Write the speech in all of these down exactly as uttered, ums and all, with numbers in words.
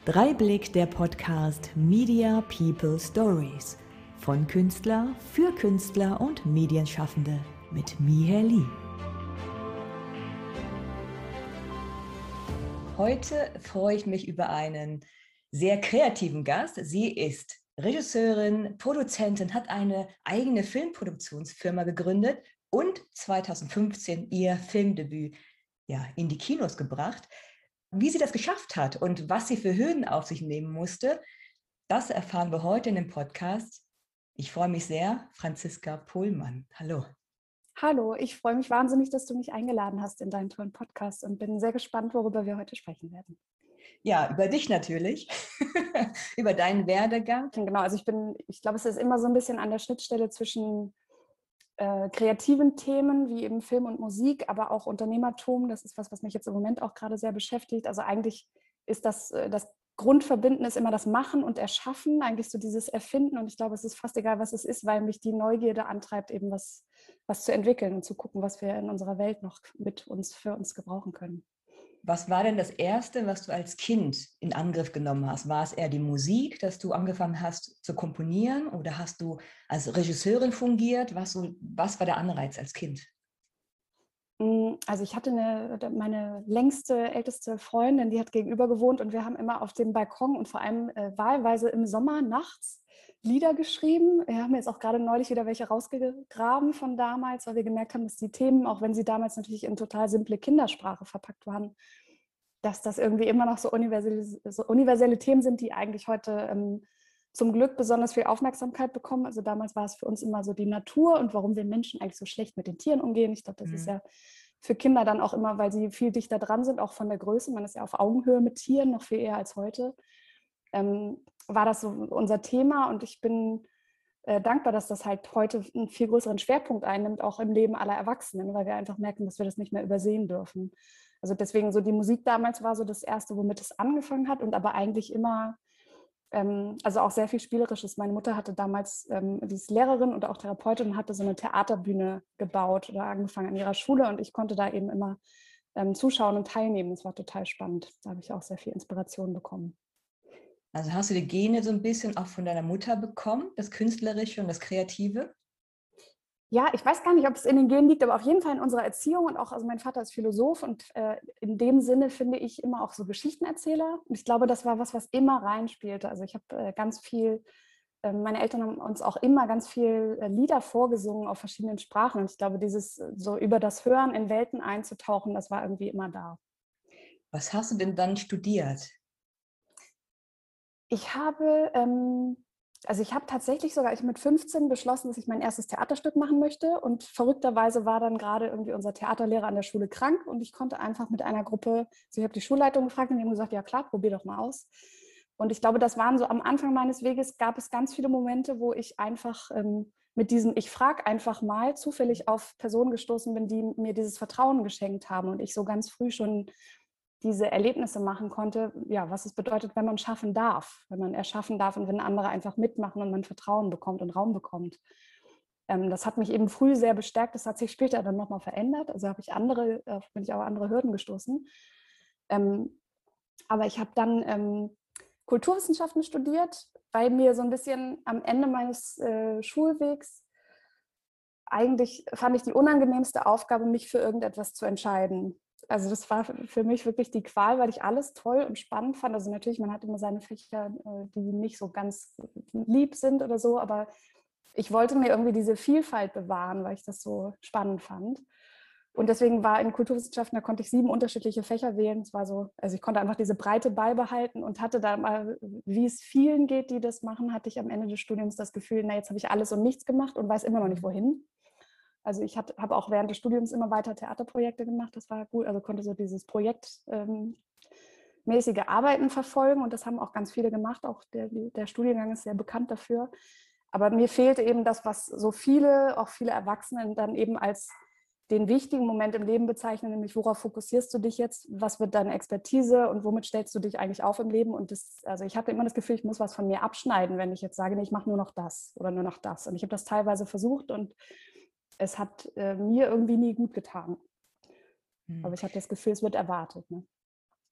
Dreiblick, der Podcast Media People Stories von Künstler für Künstler und Medienschaffende mit Miher Lee. Heute freue ich mich über einen sehr kreativen Gast. Sie ist Regisseurin, Produzentin, hat eine eigene Filmproduktionsfirma gegründet und zweitausendfünfzehn ihr Filmdebüt ja, in die Kinos gebracht. Wie sie das geschafft hat und was sie für Hürden auf sich nehmen musste, das erfahren wir heute in dem Podcast. Ich freue mich sehr, Franziska Pohlmann. Hallo. Hallo, ich freue mich wahnsinnig, dass du mich eingeladen hast in deinen tollen Podcast und bin sehr gespannt, worüber wir heute sprechen werden. Ja, über dich natürlich, über deinen Werdegang. Genau, also ich bin, ich glaube, es ist immer so ein bisschen an der Schnittstelle zwischen äh, kreativen Themen wie eben Film und Musik, aber auch Unternehmertum. Das ist was, was mich jetzt im Moment auch gerade sehr beschäftigt. Also eigentlich ist das, äh, das Grundverbinden ist immer das Machen und Erschaffen, eigentlich so dieses Erfinden. Und ich glaube, es ist fast egal, was es ist, weil mich die Neugierde antreibt, eben was, was zu entwickeln und zu gucken, was wir in unserer Welt noch mit uns für uns gebrauchen können. Was war denn das Erste, was du als Kind in Angriff genommen hast? War es eher die Musik, dass du angefangen hast zu komponieren, oder hast du als Regisseurin fungiert? Was, so, was war der Anreiz als Kind? Also ich hatte eine, meine längste, älteste Freundin, die hat gegenüber gewohnt und wir haben immer auf dem Balkon und vor allem äh, wahlweise im Sommer nachts Lieder geschrieben. Wir haben jetzt auch gerade neulich wieder welche rausgegraben von damals, weil wir gemerkt haben, dass die Themen, auch wenn sie damals natürlich in total simple Kindersprache verpackt waren, dass das irgendwie immer noch so universelle, so universelle Themen sind, die eigentlich heute ähm, zum Glück besonders viel Aufmerksamkeit bekommen. Also damals war es für uns immer so die Natur und warum wir Menschen eigentlich so schlecht mit den Tieren umgehen. Ich glaube, das mhm. ist ja für Kinder dann auch immer, weil sie viel dichter dran sind, auch von der Größe. Man ist ja auf Augenhöhe mit Tieren, noch viel eher als heute. Ähm, war das so unser Thema und ich bin äh, dankbar, dass das halt heute einen viel größeren Schwerpunkt einnimmt, auch im Leben aller Erwachsenen, weil wir einfach merken, dass wir das nicht mehr übersehen dürfen. Also deswegen so die Musik damals war so das Erste, womit es angefangen hat und aber eigentlich immer, ähm, also auch sehr viel Spielerisches. Meine Mutter hatte damals, ähm, die ist Lehrerin und auch Therapeutin und hatte so eine Theaterbühne gebaut oder angefangen an ihrer Schule und ich konnte da eben immer ähm, zuschauen und teilnehmen. Das war total spannend. Da habe ich auch sehr viel Inspiration bekommen. Also hast du die Gene so ein bisschen auch von deiner Mutter bekommen, das Künstlerische und das Kreative? Ja, ich weiß gar nicht, ob es in den Genen liegt, aber auf jeden Fall in unserer Erziehung und auch, also mein Vater ist Philosoph und äh, in dem Sinne finde ich immer auch so Geschichtenerzähler. Und ich glaube, das war was, was immer reinspielte. Also ich habe äh, ganz viel, äh, meine Eltern haben uns auch immer ganz viel äh, Lieder vorgesungen auf verschiedenen Sprachen. Und ich glaube, dieses so über das Hören in Welten einzutauchen, das war irgendwie immer da. Was hast du denn dann studiert? Ich habe... Ähm, Also ich habe tatsächlich sogar ich mit fünfzehn beschlossen, dass ich mein erstes Theaterstück machen möchte und verrückterweise war dann gerade irgendwie unser Theaterlehrer an der Schule krank und ich konnte einfach mit einer Gruppe, also ich habe die Schulleitung gefragt und die haben gesagt, ja klar, probier doch mal aus. Und ich glaube, das waren so am Anfang meines Weges, gab es ganz viele Momente, wo ich einfach ähm, mit diesem Ich frage einfach mal zufällig auf Personen gestoßen bin, die mir dieses Vertrauen geschenkt haben und ich so ganz früh schon diese Erlebnisse machen konnte, ja, was es bedeutet, wenn man schaffen darf, wenn man erschaffen darf und wenn andere einfach mitmachen und man Vertrauen bekommt und Raum bekommt. Ähm, das hat mich eben früh sehr bestärkt, das hat sich später dann nochmal verändert, also habe ich andere, äh, bin ich auf andere Hürden gestoßen. Ähm, aber ich habe dann ähm, Kulturwissenschaften studiert, weil mir so ein bisschen am Ende meines äh, Schulwegs eigentlich fand ich die unangenehmste Aufgabe, mich für irgendetwas zu entscheiden. Also das war für mich wirklich die Qual, weil ich alles toll und spannend fand. Also natürlich, man hat immer seine Fächer, die nicht so ganz lieb sind oder so, aber ich wollte mir irgendwie diese Vielfalt bewahren, weil ich das so spannend fand. Und deswegen war in Kulturwissenschaften, da konnte ich sieben unterschiedliche Fächer wählen. Es war so, also ich konnte einfach diese Breite beibehalten und hatte da mal, wie es vielen geht, die das machen, hatte ich am Ende des Studiums das Gefühl, na jetzt habe ich alles und nichts gemacht und weiß immer noch nicht wohin. Also ich habe auch während des Studiums immer weiter Theaterprojekte gemacht. Das war gut, also konnte so dieses projektmäßige ähm, Arbeiten verfolgen und das haben auch ganz viele gemacht. Auch der, der Studiengang ist sehr bekannt dafür. Aber mir fehlte eben das, was so viele, auch viele Erwachsene dann eben als den wichtigen Moment im Leben bezeichnen, nämlich worauf fokussierst du dich jetzt, was wird deine Expertise und womit stellst du dich eigentlich auf im Leben? Und das, also ich hatte immer das Gefühl, ich muss was von mir abschneiden, wenn ich jetzt sage, nee, ich mache nur noch das oder nur noch das. Und ich habe das teilweise versucht und es hat äh, mir irgendwie nie gut getan. Hm. Aber ich habe das Gefühl, es wird erwartet. Ne?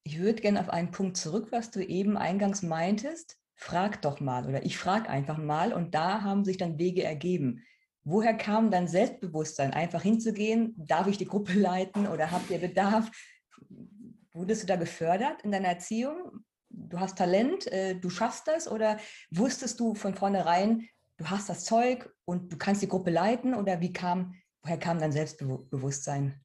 Ich würde gerne auf einen Punkt zurück, was du eben eingangs meintest. Frag doch mal oder ich frage einfach mal und da haben sich dann Wege ergeben. Woher kam dein Selbstbewusstsein, einfach hinzugehen? Darf ich die Gruppe leiten oder habt ihr Bedarf? Wurdest du da gefördert in deiner Erziehung? Du hast Talent, äh, du schaffst das oder wusstest du von vornherein, du hast das Zeug und du kannst die Gruppe leiten oder wie kam, woher kam dein Selbstbewusstsein?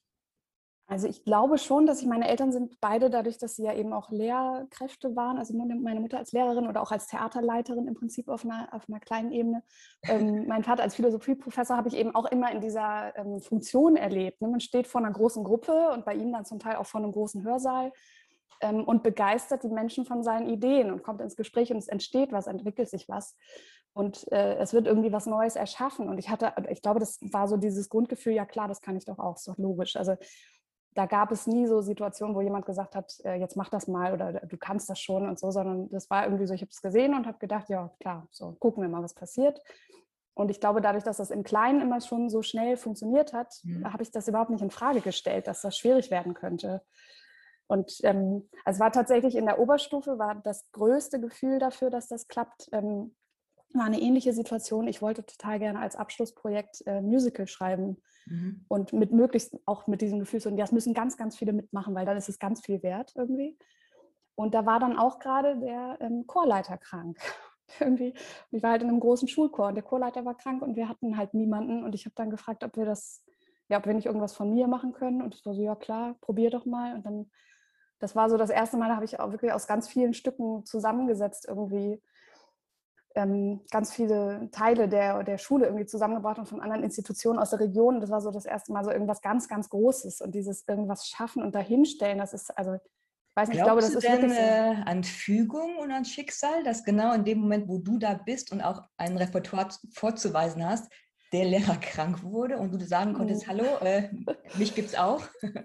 Also ich glaube schon, dass ich, meine Eltern sind beide dadurch, dass sie ja eben auch Lehrkräfte waren, also meine Mutter als Lehrerin oder auch als Theaterleiterin im Prinzip auf einer, auf einer kleinen Ebene. Ähm, mein Vater als Philosophieprofessor habe ich eben auch immer in dieser ähm, Funktion erlebt. Ne? Man steht vor einer großen Gruppe und bei ihm dann zum Teil auch vor einem großen Hörsaal ähm, und begeistert die Menschen von seinen Ideen und kommt ins Gespräch und es entsteht was, entwickelt sich was. Und äh, es wird irgendwie was Neues erschaffen. Und ich hatte, ich glaube, das war so dieses Grundgefühl, ja klar, das kann ich doch auch, ist doch logisch. Also da gab es nie so Situationen, wo jemand gesagt hat, äh, jetzt mach das mal oder du kannst das schon und so, sondern das war irgendwie so, ich habe es gesehen und habe gedacht, ja klar, so gucken wir mal, was passiert. Und ich glaube, dadurch, dass das im Kleinen immer schon so schnell funktioniert hat, Mhm. habe ich das überhaupt nicht in Frage gestellt, dass das schwierig werden könnte. Und ähm, also es war tatsächlich in der Oberstufe, war das größte Gefühl dafür, dass das klappt, ähm, war eine ähnliche Situation. Ich wollte total gerne als Abschlussprojekt äh, Musical schreiben. Mhm. Und mit möglichst auch mit diesem Gefühl, so, das müssen ganz, ganz viele mitmachen, weil dann ist es ganz viel wert irgendwie. Und da war dann auch gerade der ähm, Chorleiter krank. irgendwie. Und ich war halt in einem großen Schulchor und der Chorleiter war krank und wir hatten halt niemanden. Und ich habe dann gefragt, ob wir das, ja, ob wir nicht irgendwas von mir machen können. Und es war so, ja klar, probier doch mal. Und dann, das war so das erste Mal, da habe ich auch wirklich aus ganz vielen Stücken zusammengesetzt irgendwie ähm, ganz viele Teile der, der Schule irgendwie zusammengebracht und von anderen Institutionen aus der Region. Das war so das erste Mal so irgendwas ganz, ganz Großes. Und dieses irgendwas schaffen und dahinstellen, das ist, also, ich weiß nicht, ich glaube, Glaubst das du ist denn wirklich so. äh, an Fügung und an Schicksal, dass genau in dem Moment, wo du da bist und auch ein Repertoire vorzuweisen hast, der Lehrer krank wurde und du sagen konntest, hallo, äh, mich gibt's auch?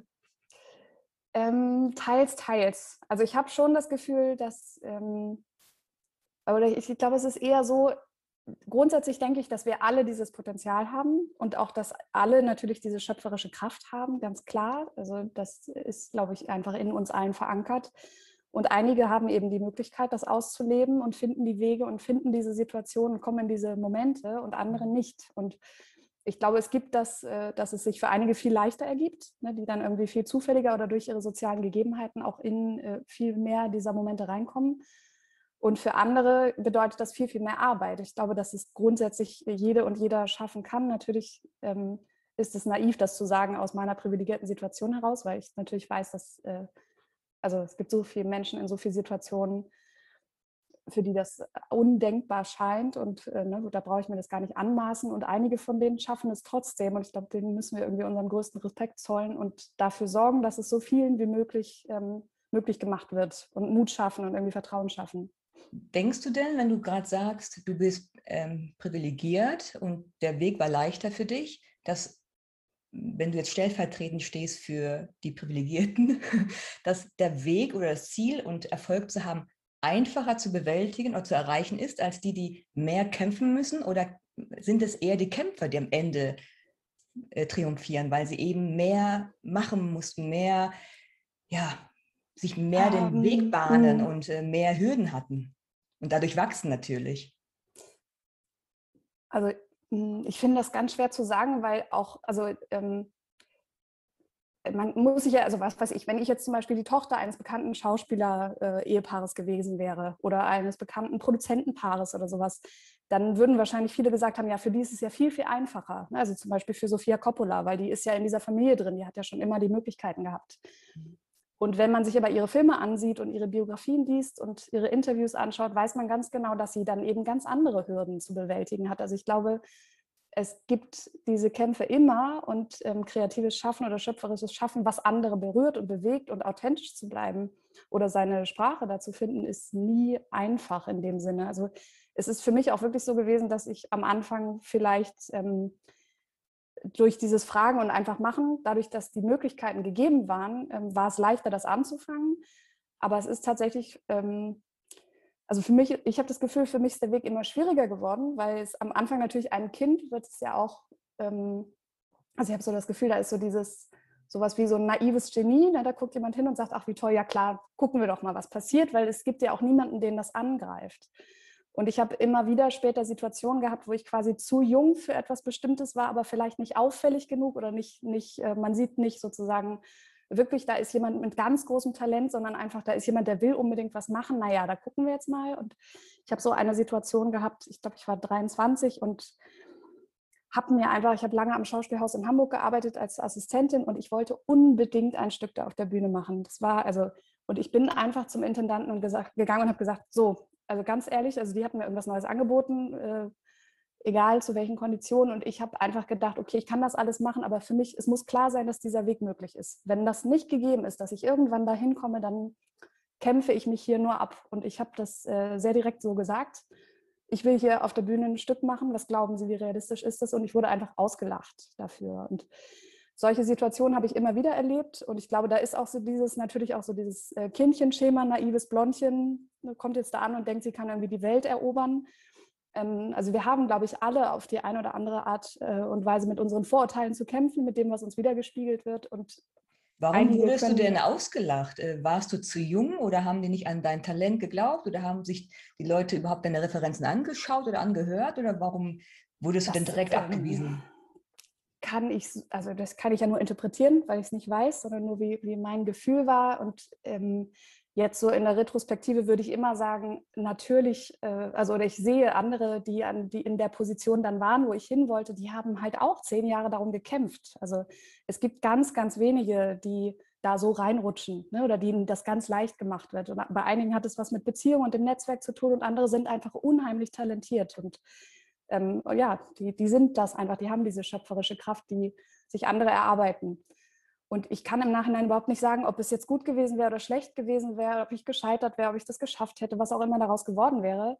Ähm, teils, teils. Also ich habe schon das Gefühl, dass, ähm, oder ich, ich glaube, es ist eher so, grundsätzlich denke ich, dass wir alle dieses Potenzial haben und auch, dass alle natürlich diese schöpferische Kraft haben, ganz klar. Also das ist, glaube ich, einfach in uns allen verankert. Und einige haben eben die Möglichkeit, das auszuleben und finden die Wege und finden diese Situationen, kommen in diese Momente und andere nicht. Und ich glaube, es gibt das, äh, dass es sich für einige viel leichter ergibt, ne, die dann irgendwie viel zufälliger oder durch ihre sozialen Gegebenheiten auch in äh, viel mehr dieser Momente reinkommen. Und für andere bedeutet das viel, viel mehr Arbeit. Ich glaube, dass es grundsätzlich jede und jeder schaffen kann. Natürlich ähm, ist es naiv, das zu sagen aus meiner privilegierten Situation heraus, weil ich natürlich weiß, dass äh, also es gibt so viele Menschen in so vielen Situationen, für die das undenkbar scheint. Und äh, ne, da brauche ich mir das gar nicht anmaßen. Und einige von denen schaffen es trotzdem. Und ich glaube, denen müssen wir irgendwie unseren größten Respekt zollen und dafür sorgen, dass es so vielen wie möglich ähm, möglich gemacht wird und Mut schaffen und irgendwie Vertrauen schaffen. Denkst du denn, wenn du gerade sagst, du bist ähm, privilegiert und der Weg war leichter für dich, dass, wenn du jetzt stellvertretend stehst für die Privilegierten, dass der Weg oder das Ziel und Erfolg zu haben einfacher zu bewältigen oder zu erreichen ist, als die, die mehr kämpfen müssen? Oder sind es eher die Kämpfer, die am Ende äh, triumphieren, weil sie eben mehr machen mussten, mehr, ja, sich mehr den Weg Ähm, bahnen mh, und äh, mehr Hürden hatten und dadurch wachsen natürlich? also mh, ich finde das ganz schwer zu sagen, weil auch, also ähm, man muss sich ja, also was weiß ich, wenn ich jetzt zum Beispiel die Tochter eines bekannten Schauspieler-Ehepaares gewesen wäre oder eines bekannten Produzentenpaares oder sowas, dann würden wahrscheinlich viele gesagt haben, ja, für die ist es ja viel, viel einfacher. Also zum Beispiel für Sofia Coppola, weil die ist ja in dieser Familie drin, die hat ja schon immer die Möglichkeiten gehabt. Und wenn man sich aber ihre Filme ansieht und ihre Biografien liest und ihre Interviews anschaut, weiß man ganz genau, dass sie dann eben ganz andere Hürden zu bewältigen hat. Also ich glaube, es gibt diese Kämpfe immer und ähm, kreatives Schaffen oder schöpferisches Schaffen, was andere berührt und bewegt und authentisch zu bleiben oder seine Sprache dazu finden, ist nie einfach in dem Sinne. Also es ist für mich auch wirklich so gewesen, dass ich am Anfang vielleicht ähm, durch dieses Fragen und einfach machen, dadurch, dass die Möglichkeiten gegeben waren, ähm, war es leichter, das anzufangen. Aber es ist tatsächlich ähm, also für mich, ich habe das Gefühl, für mich ist der Weg immer schwieriger geworden, weil es am Anfang natürlich einem Kind wird es ja auch, ähm, also ich habe so das Gefühl, da ist so dieses sowas wie so ein naives Genie. Ne? Da guckt jemand hin und sagt, ach wie toll, ja klar, gucken wir doch mal, was passiert, weil es gibt ja auch niemanden, den das angreift. Und ich habe immer wieder später Situationen gehabt, wo ich quasi zu jung für etwas Bestimmtes war, aber vielleicht nicht auffällig genug oder nicht, nicht äh, man sieht nicht sozusagen wirklich, da ist jemand mit ganz großem Talent, sondern einfach, da ist jemand, der will unbedingt was machen. Naja, da gucken wir jetzt mal. Und ich habe so eine Situation gehabt, ich glaube, ich war dreiundzwanzig und habe mir einfach, ich habe lange am Schauspielhaus in Hamburg gearbeitet als Assistentin und ich wollte unbedingt ein Stück da auf der Bühne machen. Das war also, und ich bin einfach zum Intendanten und gesagt, gegangen und habe gesagt, so, also ganz ehrlich, also die hatten mir irgendwas Neues angeboten, äh, egal zu welchen Konditionen. Und ich habe einfach gedacht, okay, ich kann das alles machen, aber für mich, es muss klar sein, dass dieser Weg möglich ist. Wenn das nicht gegeben ist, dass ich irgendwann dahin komme, dann kämpfe ich mich hier nur ab. Und ich habe das äh, sehr direkt so gesagt. Ich will hier auf der Bühne ein Stück machen. Was glauben Sie, wie realistisch ist das? Und ich wurde einfach ausgelacht dafür. Und solche Situationen habe ich immer wieder erlebt. Und ich glaube, da ist auch so dieses, natürlich auch so dieses äh, Kindchenschema, naives Blondchen, kommt jetzt da an und denkt, sie kann irgendwie die Welt erobern. Ähm, also wir haben, glaube ich, alle auf die eine oder andere Art äh, und Weise mit unseren Vorurteilen zu kämpfen, mit dem, was uns widergespiegelt wird. Und Warum einige wurdest du können, denn ausgelacht? Äh, Warst du zu jung oder haben die nicht an dein Talent geglaubt oder haben sich die Leute überhaupt deine Referenzen angeschaut oder angehört oder warum wurdest du denn das direkt ähm, abgewiesen? kann ich, also das kann ich ja nur interpretieren, weil ich es nicht weiß, sondern nur wie, wie mein Gefühl war. Und ähm, jetzt so in der Retrospektive würde ich immer sagen, natürlich, äh, also oder ich sehe andere, die, an, die in der Position dann waren, wo ich hin wollte, die haben halt auch zehn Jahre darum gekämpft. Also es gibt ganz, ganz wenige, die da so reinrutschen, ne, oder denen das ganz leicht gemacht wird. Und bei einigen hat es was mit Beziehung und dem Netzwerk zu tun und andere sind einfach unheimlich talentiert. Und ähm, ja, die, die sind das einfach, die haben diese schöpferische Kraft, die sich andere erarbeiten. Und ich kann im Nachhinein überhaupt nicht sagen, ob es jetzt gut gewesen wäre oder schlecht gewesen wäre, ob ich gescheitert wäre, ob ich das geschafft hätte, was auch immer daraus geworden wäre.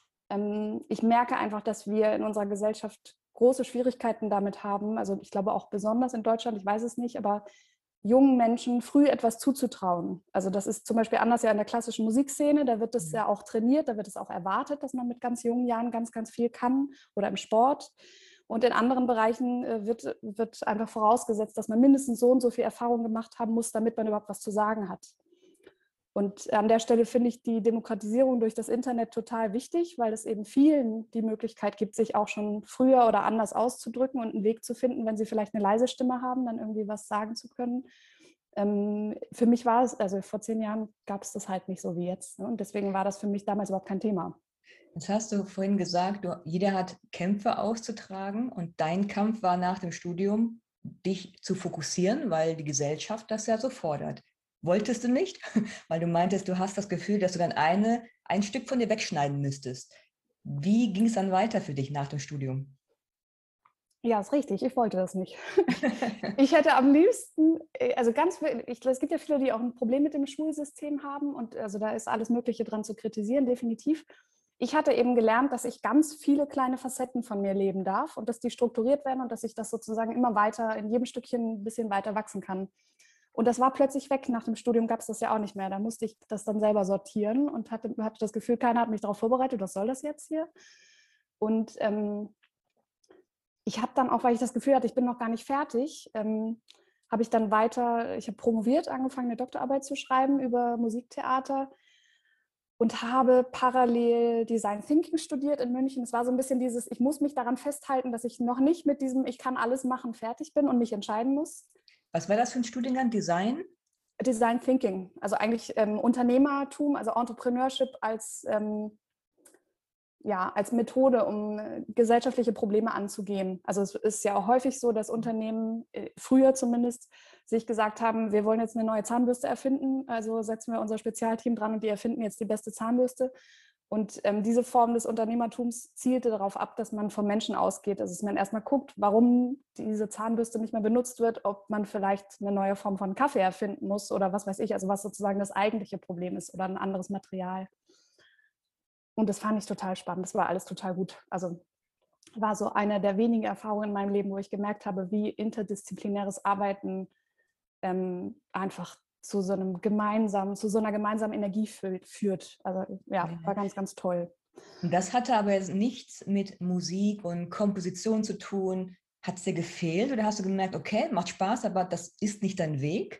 Ähm, ich merke einfach, dass wir in unserer Gesellschaft große Schwierigkeiten damit haben. Also ich glaube auch besonders in Deutschland, ich weiß es nicht, aber jungen Menschen früh etwas zuzutrauen. Also das ist zum Beispiel anders ja in der klassischen Musikszene, da wird das ja auch trainiert, da wird es auch erwartet, dass man mit ganz jungen Jahren ganz, ganz viel kann oder im Sport. Und in anderen Bereichen wird, wird einfach vorausgesetzt, dass man mindestens so und so viel Erfahrung gemacht haben muss, damit man überhaupt was zu sagen hat. Und an der Stelle finde ich die Demokratisierung durch das Internet total wichtig, weil es eben vielen die Möglichkeit gibt, sich auch schon früher oder anders auszudrücken und einen Weg zu finden, wenn sie vielleicht eine leise Stimme haben, dann irgendwie was sagen zu können. Ähm, für mich war es, also vor zehn Jahren gab es das halt nicht so wie jetzt. Ne? Und deswegen war das für mich damals überhaupt kein Thema. Jetzt hast du vorhin gesagt, du, jeder hat Kämpfe auszutragen und dein Kampf war nach dem Studium, dich zu fokussieren, weil die Gesellschaft das ja so fordert. Wolltest du nicht, weil du meintest, du hast das Gefühl, dass du dann eine, ein Stück von dir wegschneiden müsstest. Wie ging es dann weiter für dich nach dem Studium? Ja, ist richtig. Ich wollte das nicht. Ich hätte am liebsten, also ganz, ich, es gibt ja viele, die auch ein Problem mit dem Schulsystem haben und also da ist alles Mögliche dran zu kritisieren, definitiv. Ich hatte eben gelernt, dass ich ganz viele kleine Facetten von mir leben darf und dass die strukturiert werden und dass ich das sozusagen immer weiter, in jedem Stückchen ein bisschen weiter wachsen kann. Und das war plötzlich weg. Nach dem Studium gab es das ja auch nicht mehr. Da musste ich das dann selber sortieren und hatte, hatte das Gefühl, keiner hat mich darauf vorbereitet, was soll das jetzt hier? Und ähm, ich habe dann auch, weil ich das Gefühl hatte, ich bin noch gar nicht fertig, ähm, habe ich dann weiter, ich habe promoviert, angefangen, eine Doktorarbeit zu schreiben über Musiktheater und habe parallel Design Thinking studiert in München. Es war so ein bisschen dieses, ich muss mich daran festhalten, dass ich noch nicht mit diesem, ich kann alles machen, fertig bin und mich entscheiden muss. Was war das für ein Studiengang? Design? Design Thinking, also eigentlich ähm, Unternehmertum, also Entrepreneurship als ähm, ja, als Methode, um gesellschaftliche Probleme anzugehen. Also es ist ja auch häufig so, dass Unternehmen, früher zumindest, sich gesagt haben, wir wollen jetzt eine neue Zahnbürste erfinden, also setzen wir unser Spezialteam dran und die erfinden jetzt die beste Zahnbürste. Und ähm, diese Form des Unternehmertums zielte darauf ab, dass man vom Menschen ausgeht, also dass man erstmal guckt, warum diese Zahnbürste nicht mehr benutzt wird, ob man vielleicht eine neue Form von Kaffee erfinden muss oder was weiß ich, also was sozusagen das eigentliche Problem ist oder ein anderes Material. Und das fand ich total spannend. Das war alles total gut. Also war so eine der wenigen Erfahrungen in meinem Leben, wo ich gemerkt habe, wie interdisziplinäres Arbeiten ähm, einfach zu so einem gemeinsamen, zu so einer gemeinsamen Energie führt. Also ja, war ganz, ganz toll. Und das hatte aber jetzt nichts mit Musik und Komposition zu tun. Hat es dir gefehlt oder hast du gemerkt, okay, macht Spaß, aber das ist nicht dein Weg?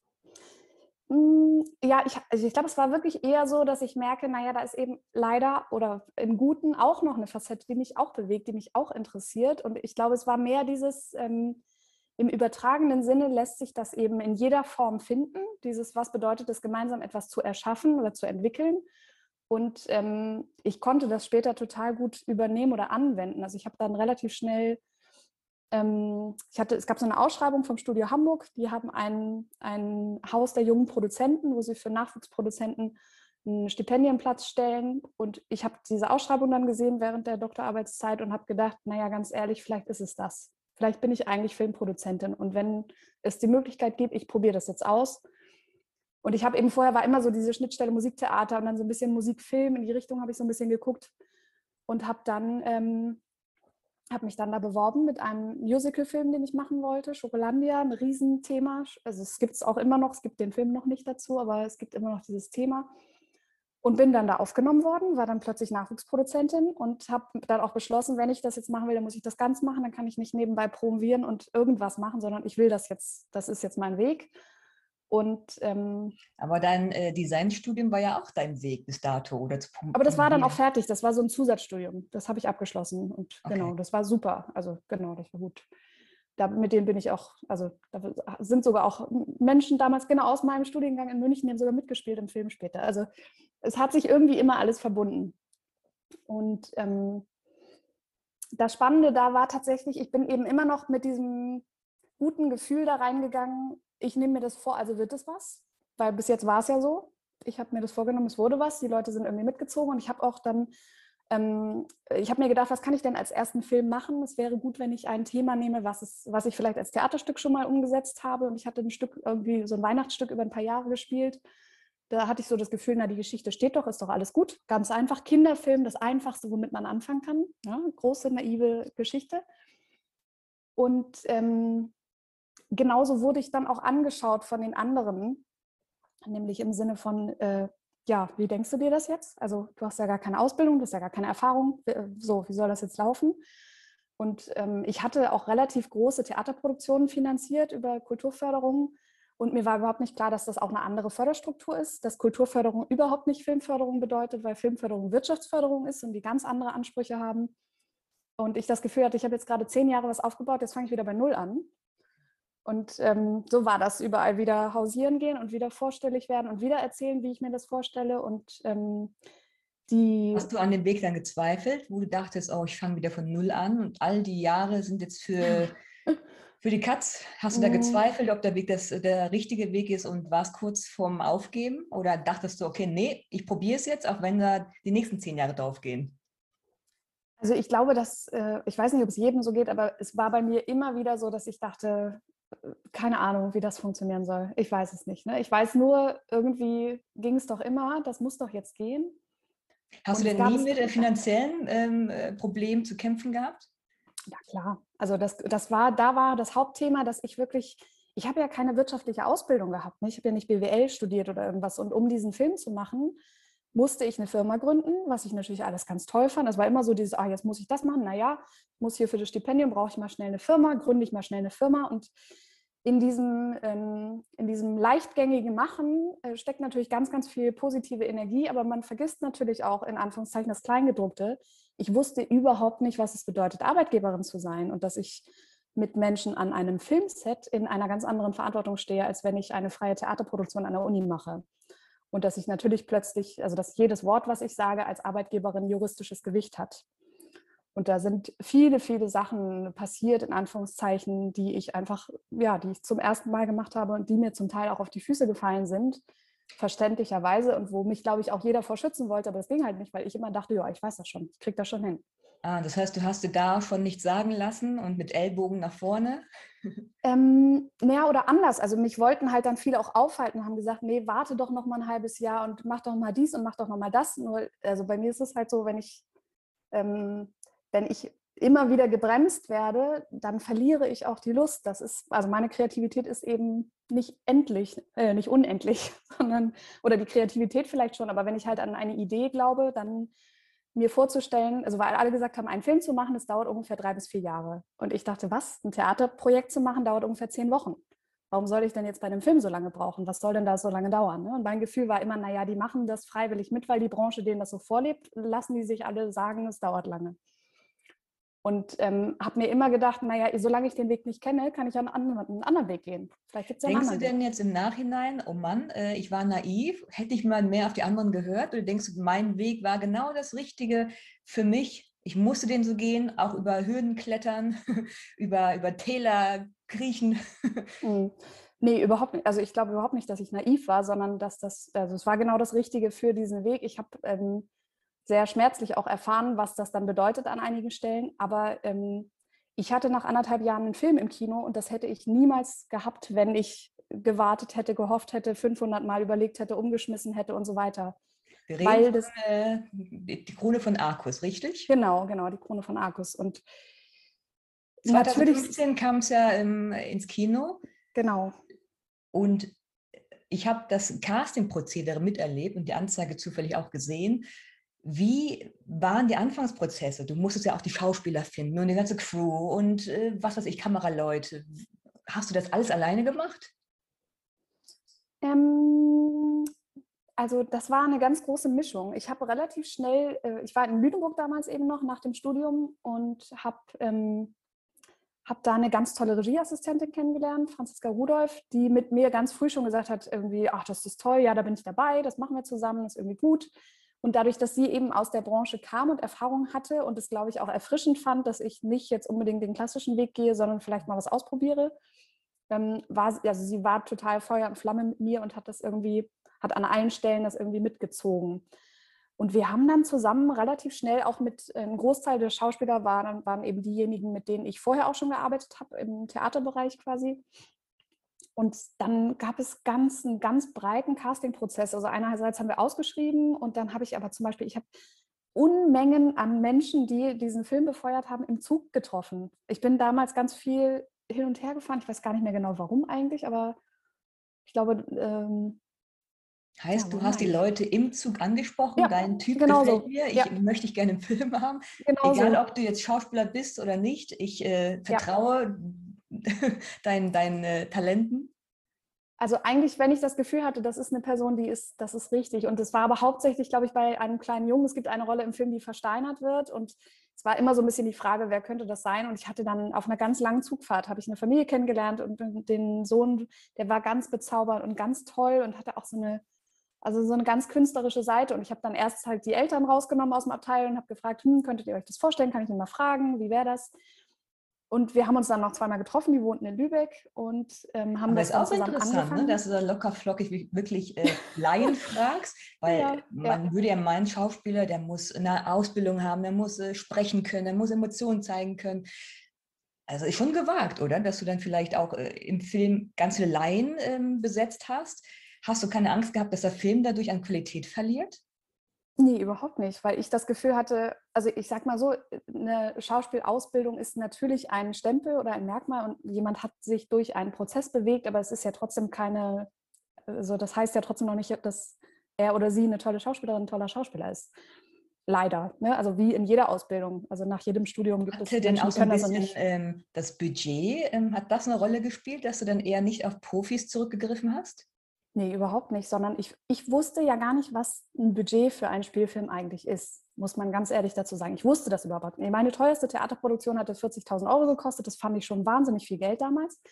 Mm, Ja, ich, also ich glaube, es war wirklich eher so, dass ich merke, naja, da ist eben leider oder im Guten auch noch eine Facette, die mich auch bewegt, die mich auch interessiert. Und ich glaube, es war mehr dieses, ähm, im übertragenen Sinne lässt sich das eben in jeder Form finden. Dieses, was bedeutet es, gemeinsam etwas zu erschaffen oder zu entwickeln. Und ähm, ich konnte das später total gut übernehmen oder anwenden. Also ich habe dann relativ schnell ähm, ich hatte, es gab so eine Ausschreibung vom Studio Hamburg, die haben ein, ein Haus der jungen Produzenten, wo sie für Nachwuchsproduzenten einen Stipendienplatz stellen. Und ich habe diese Ausschreibung dann gesehen während der Doktorarbeitszeit und habe gedacht, naja, ganz ehrlich, vielleicht ist es das. Vielleicht bin ich eigentlich Filmproduzentin. Und wenn es die Möglichkeit gibt, ich probiere das jetzt aus. Und ich habe eben vorher, war immer so diese Schnittstelle Musiktheater und dann so ein bisschen Musikfilm, in die Richtung habe ich so ein bisschen geguckt und habe dann ähm, habe mich dann da beworben mit einem Musicalfilm, den ich machen wollte, Schokolandia, ein Riesenthema. Also es gibt es auch immer noch, es gibt den Film noch nicht dazu, aber es gibt immer noch dieses Thema. Und bin dann da aufgenommen worden, war dann plötzlich Nachwuchsproduzentin und habe dann auch beschlossen, wenn ich das jetzt machen will, dann muss ich das ganz machen, dann kann ich nicht nebenbei promovieren und irgendwas machen, sondern ich will das jetzt, das ist jetzt mein Weg. Und ähm, Aber dein äh, Designstudium war ja auch dein Weg bis dato oder zu prom aber das war dann auch promovieren. fertig, das war so ein Zusatzstudium, das habe ich abgeschlossen und Okay. genau, das war super, also genau, das war gut. Da, mit denen bin ich auch, also da sind sogar auch Menschen damals genau aus meinem Studiengang in München, die haben sogar mitgespielt im Film später. Also es hat sich irgendwie immer alles verbunden. Und ähm, das Spannende da war tatsächlich, ich bin eben immer noch mit diesem guten Gefühl da reingegangen, ich nehme mir das vor, also wird es was, weil bis jetzt war es ja so. Ich habe mir das vorgenommen, es wurde was, die Leute sind irgendwie mitgezogen und ich habe auch dann ähm, ich habe mir gedacht, was kann ich denn als ersten Film machen? Es wäre gut, wenn ich ein Thema nehme, was, es, was ich vielleicht als Theaterstück schon mal umgesetzt habe. Und ich hatte ein Stück, irgendwie so ein Weihnachtsstück über ein paar Jahre gespielt. Da hatte ich so das Gefühl, na, die Geschichte steht doch, ist doch alles gut. Ganz einfach. Kinderfilm, das Einfachste, womit man anfangen kann. Ja, große, naive Geschichte. Und ähm, genauso wurde ich dann auch angeschaut von den anderen, nämlich im Sinne von, äh, ja, wie denkst du dir das jetzt? Also du hast ja gar keine Ausbildung, du hast ja gar keine Erfahrung. So, wie soll das jetzt laufen? Und ähm, ich hatte auch relativ große Theaterproduktionen finanziert über Kulturförderung. Und mir war überhaupt nicht klar, dass das auch eine andere Förderstruktur ist, dass Kulturförderung überhaupt nicht Filmförderung bedeutet, weil Filmförderung Wirtschaftsförderung ist und die ganz andere Ansprüche haben. Und ich das Gefühl hatte, ich habe jetzt gerade zehn Jahre was aufgebaut, jetzt fange ich wieder bei Null an. Und ähm, so war das, überall wieder hausieren gehen und wieder vorstellig werden und wieder erzählen, wie ich mir das vorstelle. Und ähm, die, Hast du an dem Weg dann gezweifelt, wo du dachtest, oh, ich fange wieder von Null an und all die Jahre sind jetzt für, für die Katz? Hast du da gezweifelt, ob der Weg das, der richtige Weg ist und warst kurz vorm Aufgeben? Oder dachtest du, okay, nee, ich probiere es jetzt, auch wenn da die nächsten zehn Jahre draufgehen? also ich glaube, dass, äh, ich weiß nicht, ob es jedem so geht, aber es war bei mir immer wieder so, dass ich dachte, äh, keine Ahnung, wie das funktionieren soll. Ich weiß es nicht. Ne? Ich weiß nur, irgendwie ging es doch immer, das muss doch jetzt gehen. Hast du Und es denn gab nie es, mit äh, finanziellen ähm, äh, Problemen zu kämpfen gehabt? ja klar, also das, das war, da war das Hauptthema, dass ich wirklich, ich habe ja keine wirtschaftliche Ausbildung gehabt. Ne? Ich habe ja nicht B W L studiert oder irgendwas. Und um diesen Film zu machen, musste ich eine Firma gründen, was ich natürlich alles ganz toll fand. Es war immer so dieses, ah, jetzt muss ich das machen. Naja, ich muss hier für das Stipendium, brauche ich mal schnell eine Firma, gründe ich mal schnell eine Firma. Und in diesem, ähm, in diesem leichtgängigen Machen äh, steckt natürlich ganz, ganz viel positive Energie, aber man vergisst natürlich auch in Anführungszeichen das Kleingedruckte. Ich wusste überhaupt nicht, was es bedeutet, Arbeitgeberin zu sein und dass ich mit Menschen an einem Filmset in einer ganz anderen Verantwortung stehe, als wenn ich eine freie Theaterproduktion an der Uni mache. Und dass ich natürlich plötzlich, also dass jedes Wort, was ich sage, als Arbeitgeberin juristisches Gewicht hat. Und da sind viele, viele Sachen passiert, in Anführungszeichen, die ich einfach, ja, die ich zum ersten Mal gemacht habe und die mir zum Teil auch auf die Füße gefallen sind, verständlicherweise, und wo mich, glaube ich, auch jeder vor schützen wollte, aber das ging halt nicht, weil ich immer dachte, ja, ich weiß das schon, ich kriege das schon hin. Ah, das heißt, du hast dir davon nichts sagen lassen und mit Ellbogen nach vorne? Ähm, mehr oder anders. Also mich wollten halt dann viele auch aufhalten, haben gesagt, nee, warte doch noch mal ein halbes Jahr und mach doch mal dies und mach doch noch mal das. Nur, also bei mir ist es halt so, wenn ich, ähm, wenn ich immer wieder gebremst werde, dann verliere ich auch die Lust. Das ist, also meine Kreativität ist eben nicht endlich, äh, nicht unendlich, sondern, oder die Kreativität vielleicht schon, aber wenn ich halt an eine Idee glaube, dann mir vorzustellen, also weil alle gesagt haben, einen Film zu machen, das dauert ungefähr drei bis vier Jahre. Und ich dachte, was? Ein Theaterprojekt zu machen, dauert ungefähr zehn Wochen. Warum soll ich denn jetzt bei einem Film so lange brauchen? Was soll denn da so lange dauern? Und mein Gefühl war immer, naja, die machen das freiwillig mit, weil die Branche denen das so vorlebt, lassen die sich alle sagen, es dauert lange. Und ähm, habe mir immer gedacht, naja, solange ich den Weg nicht kenne, kann ich einen anderen, einen anderen Weg gehen. Vielleicht gibt es ja einen Denkst du anderen Weg. denn jetzt im Nachhinein, oh Mann, äh, ich war naiv, hätte ich mal mehr auf die anderen gehört? Oder denkst du, mein Weg war genau das Richtige für mich? Ich musste den so gehen, auch über Hürden klettern, über, über Täler kriechen. Mhm. Nee, überhaupt nicht. Also ich glaube überhaupt nicht, dass ich naiv war, sondern dass das, also es war genau das Richtige für diesen Weg. Ich habe ähm, sehr schmerzlich auch erfahren, was das dann bedeutet an einigen Stellen. Aber ähm, ich hatte nach anderthalb Jahren einen Film im Kino und das hätte ich niemals gehabt, wenn ich gewartet hätte, gehofft hätte, fünfhundert Mal überlegt hätte, umgeschmissen hätte und so weiter. Wir reden Weil von das, äh, die Krone von Arcus, richtig? genau, genau, die Krone von Arcus. Und natürlich, zwanzig fünfzehn kam es ja ähm, ins Kino genau. und ich habe das Casting-Prozedere miterlebt und die Anzeige zufällig auch gesehen. Wie waren die Anfangsprozesse? Du musstest ja auch die Schauspieler finden und die ganze Crew und äh, was weiß ich, Kameraleute. Hast du das alles alleine gemacht? Ähm, Also das war eine ganz große Mischung. Ich habe relativ schnell, äh, ich war in Lüneburg damals eben noch nach dem Studium und habe ähm, hab da eine ganz tolle Regieassistentin kennengelernt, Franziska Rudolph, die mit mir ganz früh schon gesagt hat, irgendwie, ach, das ist toll, ja, da bin ich dabei, das machen wir zusammen, das ist irgendwie gut. Und dadurch, dass sie eben aus der Branche kam und Erfahrung hatte und es, glaube ich, auch erfrischend fand, dass ich nicht jetzt unbedingt den klassischen Weg gehe, sondern vielleicht mal was ausprobiere, ähm, war, also sie war total Feuer und Flamme mit mir und hat das irgendwie, hat an allen Stellen das irgendwie mitgezogen. Und wir haben dann zusammen relativ schnell auch mit, ein Großteil der Schauspieler waren, waren eben diejenigen, mit denen ich vorher auch schon gearbeitet habe, im Theaterbereich quasi. Und dann gab es ganz, einen ganz breiten Castingprozess. Also einerseits haben wir ausgeschrieben und dann habe ich aber zum Beispiel, ich habe Unmengen an Menschen, die diesen Film befeuert haben, im Zug getroffen. Ich bin damals ganz viel hin und her gefahren. Ich weiß gar nicht mehr genau, warum eigentlich, aber ich glaube, ähm, ja, Heißt, du warum hast die eigentlich? Leute im Zug angesprochen, Ja, dein Typ genau gefällt so. mir, Ja, ich möchte dich gerne im Film haben, genau egal so. ob du jetzt Schauspieler bist oder nicht, ich äh, Ja. vertraue deinen, deinen äh, Talenten. Also eigentlich, wenn ich das Gefühl hatte, das ist eine Person, die ist, das ist richtig. Und es war aber hauptsächlich, glaube ich, bei einem kleinen Jungen. Es gibt eine Rolle im Film, die versteinert wird. Und es war immer so ein bisschen die Frage, wer könnte das sein? Und ich hatte dann auf einer ganz langen Zugfahrt, habe ich eine Familie kennengelernt und den Sohn, der war ganz bezaubernd und ganz toll und hatte auch so eine, also so eine ganz künstlerische Seite. Und ich habe dann erst halt die Eltern rausgenommen aus dem Abteil und habe gefragt, hm, könntet ihr euch das vorstellen? Kann ich ihn mal fragen? Wie wäre das? Und wir haben uns dann noch zweimal getroffen, die wohnten in Lübeck und ähm, haben Aber das ist dann auch zusammen interessant, ne, angefangen. dass du da locker flockig wirklich äh, Laien fragst, weil Ja, ja. man würde ja meinen, Schauspieler, der muss eine Ausbildung haben, der muss äh, sprechen können, der muss Emotionen zeigen können. Also ist schon gewagt, oder? Dass du dann vielleicht auch äh, im Film ganz viele Laien ähm, besetzt hast. Hast du keine Angst gehabt, dass der Film dadurch an Qualität verliert? Nee, überhaupt nicht, weil ich das Gefühl hatte, also ich sag mal so, eine Schauspielausbildung ist natürlich ein Stempel oder ein Merkmal und jemand hat sich durch einen Prozess bewegt, aber es ist ja trotzdem keine, also das heißt ja trotzdem noch nicht, dass er oder sie eine tolle Schauspielerin, ein toller Schauspieler ist. Leider, ne? Also wie in jeder Ausbildung, also nach jedem Studium gibt es Hatte denn Menschen, auch die so ein können das und bisschen nicht. ähm, das Budget, ähm, hat das eine Rolle gespielt, dass du dann eher nicht auf Profis zurückgegriffen hast? Nee, überhaupt nicht, sondern ich, ich wusste ja gar nicht, was ein Budget für einen Spielfilm eigentlich ist, muss man ganz ehrlich dazu sagen. Ich wusste das überhaupt nicht. Meine teuerste Theaterproduktion hatte vierzigtausend Euro gekostet, das fand ich schon wahnsinnig viel Geld damals.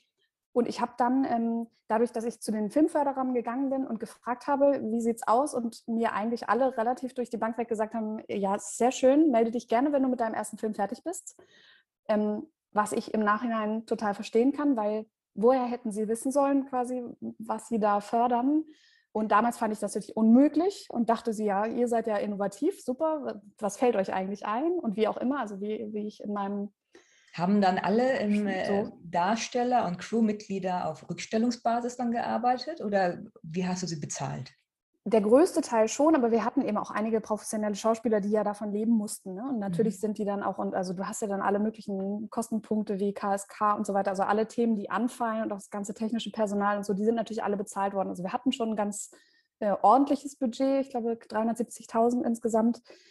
Und ich habe dann, ähm, dadurch, dass ich zu den Filmförderern gegangen bin und gefragt habe, wie sieht es aus, und mir eigentlich alle relativ durch die Bank weg gesagt haben, ja, ist sehr schön, melde dich gerne, wenn du mit deinem ersten Film fertig bist. Ähm, was ich im Nachhinein total verstehen kann, weil woher hätten sie wissen sollen, quasi, was sie da fördern? Und damals fand ich das natürlich unmöglich und dachte sie, ja, ihr seid ja innovativ, super, was fällt euch eigentlich ein? Und wie auch immer, also wie, wie ich in meinem Haben dann alle ähm, äh, so. Darsteller und Crewmitglieder auf Rückstellungsbasis dann gearbeitet oder wie hast du sie bezahlt? Der größte Teil schon, aber wir hatten eben auch einige professionelle Schauspieler, die ja davon leben mussten. Ne? Und natürlich Mhm. sind die dann auch, und also du hast ja dann alle möglichen Kostenpunkte wie K S K und so weiter, also alle Themen, die anfallen und auch das ganze technische Personal und so, die sind natürlich alle bezahlt worden. Also wir hatten schon ein ganz äh, ordentliches Budget, ich glaube dreihundertsiebzigtausend insgesamt.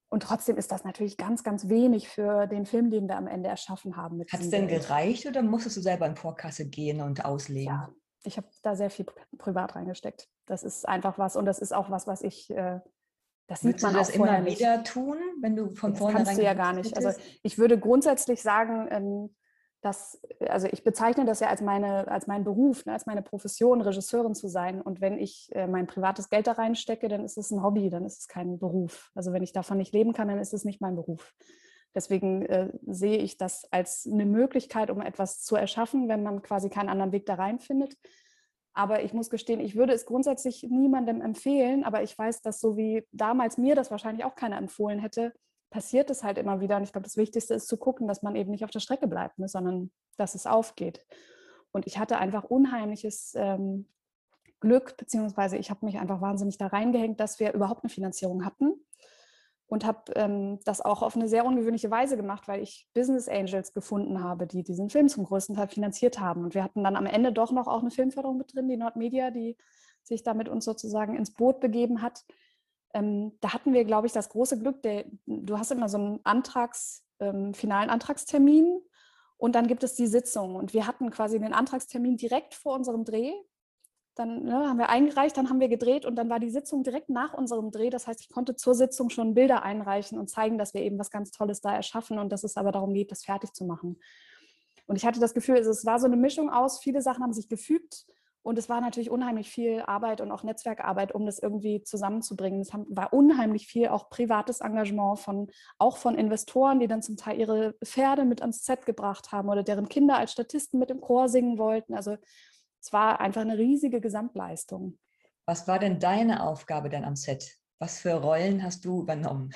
Und trotzdem ist das natürlich ganz, ganz wenig für den Film, den wir am Ende erschaffen haben mit Hat es diesem denn Geld. gereicht oder musstest du selber in Vorkasse gehen und auslegen? Ja, ich habe da sehr viel privat reingesteckt. Das ist einfach was und das ist auch was, was ich, äh, das sieht Würdest du man das auch vorher immer nicht. wieder tun, wenn du von Das kannst vornherein du ja gewusst gar nicht. Also hättest? ich würde grundsätzlich sagen, ähm, dass, also ich bezeichne das ja als, meine, als meinen Beruf, ne, als meine Profession, Regisseurin zu sein. Und wenn ich äh, mein privates Geld da reinstecke, dann ist es ein Hobby, dann ist es kein Beruf. Also wenn ich davon nicht leben kann, dann ist es nicht mein Beruf. Deswegen äh, sehe ich das als eine Möglichkeit, um etwas zu erschaffen, wenn man quasi keinen anderen Weg da reinfindet. Aber ich muss gestehen, ich würde es grundsätzlich niemandem empfehlen, aber ich weiß, dass so wie damals mir das wahrscheinlich auch keiner empfohlen hätte, passiert es halt immer wieder. Und ich glaube, das Wichtigste ist zu gucken, dass man eben nicht auf der Strecke bleibt, ne, sondern dass es aufgeht. Und ich hatte einfach unheimliches ähm, Glück, beziehungsweise ich habe mich einfach wahnsinnig da reingehängt, dass wir überhaupt eine Finanzierung hatten. Und habe ähm, das auch auf eine sehr ungewöhnliche Weise gemacht, weil ich Business Angels gefunden habe, die diesen Film zum größten Teil finanziert haben. Und wir hatten dann am Ende doch noch auch eine Filmförderung mit drin, die Nordmedia, die sich da mit uns sozusagen ins Boot begeben hat. Ähm, da hatten wir, glaube ich, das große Glück, der, du hast immer so einen Antrags, ähm, finalen Antragstermin und dann gibt es die Sitzung. Und wir hatten quasi den Antragstermin direkt vor unserem Dreh. Dann ne, haben wir eingereicht, dann haben wir gedreht und dann war die Sitzung direkt nach unserem Dreh. Das heißt, ich konnte zur Sitzung schon Bilder einreichen und zeigen, dass wir eben was ganz Tolles da erschaffen und dass es aber darum geht, das fertig zu machen. Und ich hatte das Gefühl, es war so eine Mischung aus, viele Sachen haben sich gefügt und es war natürlich unheimlich viel Arbeit und auch Netzwerkarbeit, um das irgendwie zusammenzubringen. Es war unheimlich viel auch privates Engagement von, auch von Investoren, die dann zum Teil ihre Pferde mit ans Set gebracht haben oder deren Kinder als Statisten mit im Chor singen wollten. Also es war einfach eine riesige Gesamtleistung. Was war denn deine Aufgabe dann am Set? Was für Rollen hast du übernommen?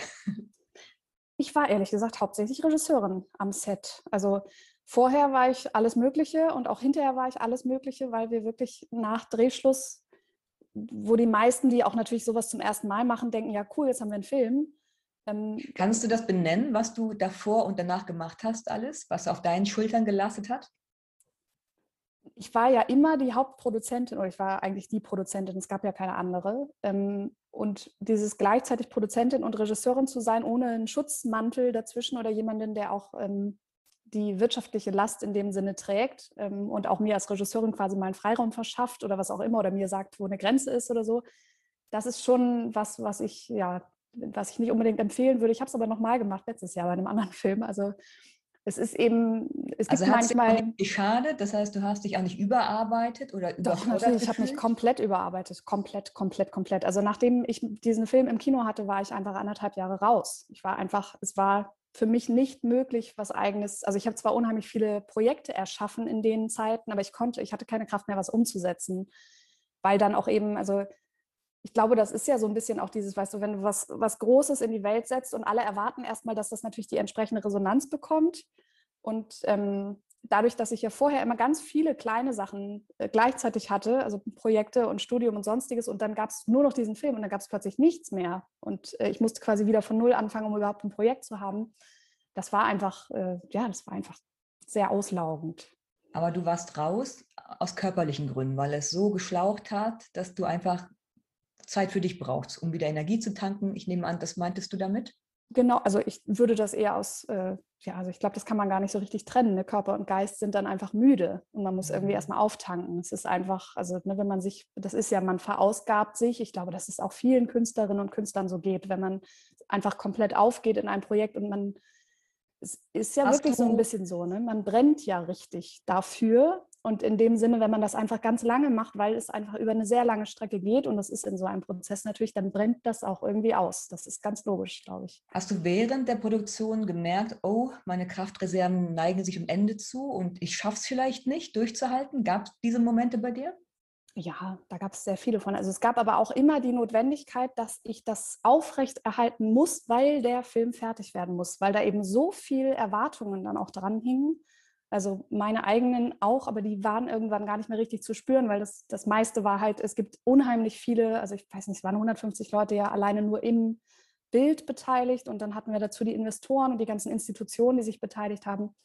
Ich war ehrlich gesagt hauptsächlich Regisseurin am Set. Also vorher war ich alles Mögliche und auch hinterher war ich alles Mögliche, weil wir wirklich nach Drehschluss, wo die meisten, die auch natürlich sowas zum ersten Mal machen, denken, ja cool, jetzt haben wir einen Film. Ähm, Kannst du das benennen, was du davor und danach gemacht hast, alles, was auf deinen Schultern gelastet hat? ich war ja immer die Hauptproduzentin oder ich war eigentlich die Produzentin, es gab ja keine andere. Ähm, und dieses gleichzeitig Produzentin und Regisseurin zu sein, ohne einen Schutzmantel dazwischen oder jemanden, der auch ähm, die wirtschaftliche Last in dem Sinne trägt ähm, und auch mir als Regisseurin quasi mal einen Freiraum verschafft oder was auch immer oder mir sagt, wo eine Grenze ist oder so, das ist schon was, was ich, ja, was ich nicht unbedingt empfehlen würde. Ich habe es aber nochmal gemacht, letztes Jahr bei einem anderen Film. Also es ist eben, es gibt Also hat es dir auch manchmal... nicht geschadet? Das heißt, du hast dich auch nicht überarbeitet oder Doch, überfordert natürlich. Ich habe mich gefühlt? komplett überarbeitet. Komplett, komplett, komplett. Also nachdem ich diesen Film im Kino hatte, war ich einfach anderthalb Jahre raus. Ich war einfach, es war für mich nicht möglich, was Eigenes. Also ich habe zwar unheimlich viele Projekte erschaffen in den Zeiten, aber ich konnte, ich hatte keine Kraft mehr, was umzusetzen. Weil dann auch eben, also ich glaube, das ist ja so ein bisschen auch dieses, weißt du, wenn du was, was Großes in die Welt setzt und alle erwarten erstmal, dass das natürlich die entsprechende Resonanz bekommt. Und ähm, dadurch, dass ich ja vorher immer ganz viele kleine Sachen äh, gleichzeitig hatte, also Projekte und Studium und sonstiges, und dann gab es nur noch diesen Film und dann gab es plötzlich nichts mehr. Und äh, ich musste quasi wieder von null anfangen, um überhaupt ein Projekt zu haben. Das war einfach, äh, ja, das war einfach sehr auslaugend. Aber du warst raus aus körperlichen Gründen, weil es so geschlaucht hat, dass du einfach Zeit für dich brauchst, um wieder Energie zu tanken. Ich nehme an, das meintest du damit? Genau, also ich würde das eher aus, äh, ja, also ich glaube, das kann man gar nicht so richtig trennen. Ne? Körper und Geist sind dann einfach müde und man muss irgendwie Mhm. erstmal auftanken. Es ist einfach, also ne, wenn man sich, das ist ja, man verausgabt sich. Ich glaube, dass es auch vielen Künstlerinnen und Künstlern so geht, wenn man einfach komplett aufgeht in ein Projekt und man, es ist ja Hast wirklich so ein du, bisschen so, ne? Man brennt ja richtig dafür. Und in dem Sinne, wenn man das einfach ganz lange macht, weil es einfach über eine sehr lange Strecke geht und das ist in so einem Prozess natürlich, dann brennt das auch irgendwie aus. Das ist ganz logisch, glaube ich. hast du während der Produktion gemerkt, oh, meine Kraftreserven neigen sich dem Ende zu und ich schaffe es vielleicht nicht, durchzuhalten? Gab es diese Momente bei dir? Ja, da gab es sehr viele von. Also es gab aber auch immer die Notwendigkeit, dass ich das aufrechterhalten muss, weil der Film fertig werden muss, weil da eben so viel Erwartungen dann auch dran hingen. Also meine eigenen auch, aber die waren irgendwann gar nicht mehr richtig zu spüren, weil das, das meiste war halt, es gibt unheimlich viele, also ich weiß nicht, es waren hundertfünfzig Leute ja alleine nur im Bild beteiligt und dann hatten wir dazu die Investoren und die ganzen Institutionen, die sich beteiligt haben.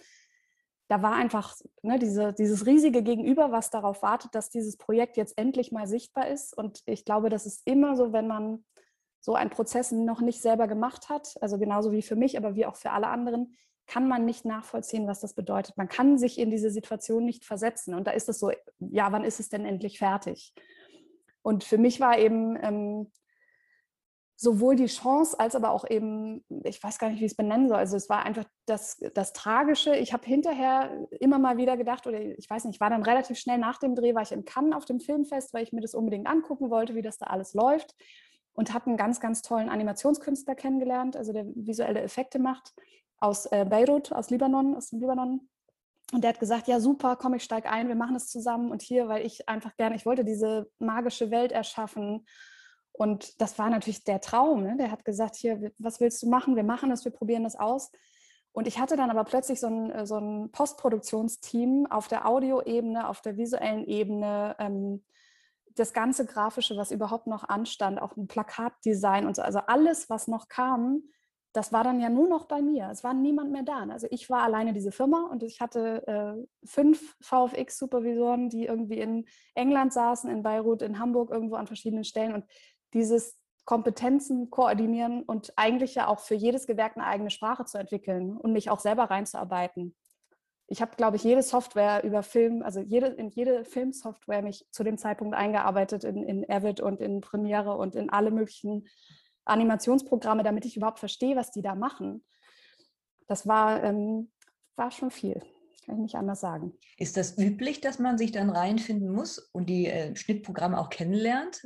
Da war einfach ne, diese, dieses riesige Gegenüber, was darauf wartet, dass dieses Projekt jetzt endlich mal sichtbar ist. Und ich glaube, das ist immer so, wenn man so einen Prozess noch nicht selber gemacht hat, also genauso wie für mich, aber wie auch für alle anderen, kann man nicht nachvollziehen, was das bedeutet. Man kann sich in diese Situation nicht versetzen. Und da ist es so, ja, wann ist es denn endlich fertig? Und für mich war eben ähm, sowohl die Chance als aber auch eben, ich weiß gar nicht, wie ich es benennen soll, also es war einfach das, das Tragische. Ich habe hinterher immer mal wieder gedacht, oder ich weiß nicht, ich war dann relativ schnell nach dem Dreh, war ich in Cannes auf dem Filmfest, weil ich mir das unbedingt angucken wollte, wie das da alles läuft, und habe einen ganz, ganz tollen Animationskünstler kennengelernt, also der visuelle Effekte macht, aus äh, Beirut, aus Libanon, aus dem Libanon. Und der hat gesagt, ja super, komm, ich steige ein, wir machen es zusammen. Und hier, weil ich einfach gerne, ich wollte diese magische Welt erschaffen. Und das war natürlich der Traum. Ne? Der hat gesagt, hier, was willst du machen? Wir machen das, wir probieren das aus. Und ich hatte dann aber plötzlich so ein, so ein Postproduktionsteam auf der Audioebene, auf der visuellen Ebene, ähm, das ganze Grafische, was überhaupt noch anstand, auch ein Plakatdesign und so. Also alles, was noch kam, das war dann ja nur noch bei mir. Es war niemand mehr da. Also ich war alleine diese Firma und ich hatte äh, fünf V F X-Supervisoren, die irgendwie in England saßen, in Beirut, in Hamburg, irgendwo an verschiedenen Stellen. Und dieses Kompetenzen koordinieren und eigentlich ja auch für jedes Gewerk eine eigene Sprache zu entwickeln und mich auch selber reinzuarbeiten. Ich habe, glaube ich, jede Software über Film, also jede, in jede Filmsoftware mich zu dem Zeitpunkt eingearbeitet, in, in Avid und in Premiere und in alle möglichen Animationsprogramme, damit ich überhaupt verstehe, was die da machen. Das war, ähm, war schon viel, kann ich nicht anders sagen. Ist das üblich, dass man sich dann reinfinden muss und die äh, Schnittprogramme auch kennenlernt?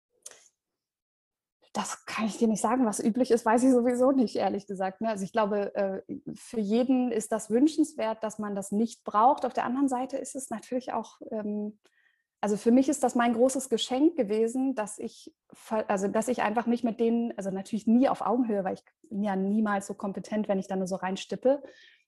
Das kann ich dir nicht sagen. Was üblich ist, weiß ich sowieso nicht, ehrlich gesagt. Also ich glaube, äh, für jeden ist das wünschenswert, dass man das nicht braucht. Auf der anderen Seite ist es natürlich auch, also für mich ist das mein großes Geschenk gewesen, dass ich, also dass ich einfach mich mit denen, also natürlich nie auf Augenhöhe, weil ich bin ja niemals so kompetent, wenn ich da nur so reinstippe,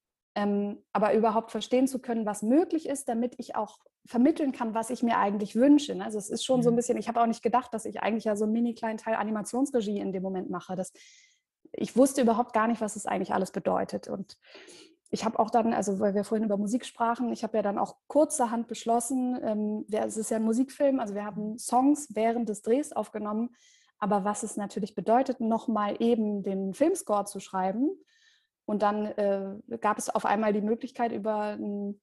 ähm, aber überhaupt verstehen zu können, was möglich ist, damit ich auch vermitteln kann, was ich mir eigentlich wünsche. Also es ist schon so ein bisschen, ich habe auch nicht gedacht, dass ich eigentlich ja so einen mini kleinen Teil Animationsregie in dem Moment mache. Das, ich wusste überhaupt gar nicht, was es eigentlich alles bedeutet. Und ich habe auch dann, also weil wir vorhin über Musik sprachen, ich habe ja dann auch kurzerhand beschlossen, ähm, es ist ja ein Musikfilm, also wir haben Songs während des Drehs aufgenommen, aber was es natürlich bedeutet, nochmal eben den Filmscore zu schreiben. Und dann äh, gab es auf einmal die Möglichkeit über ein,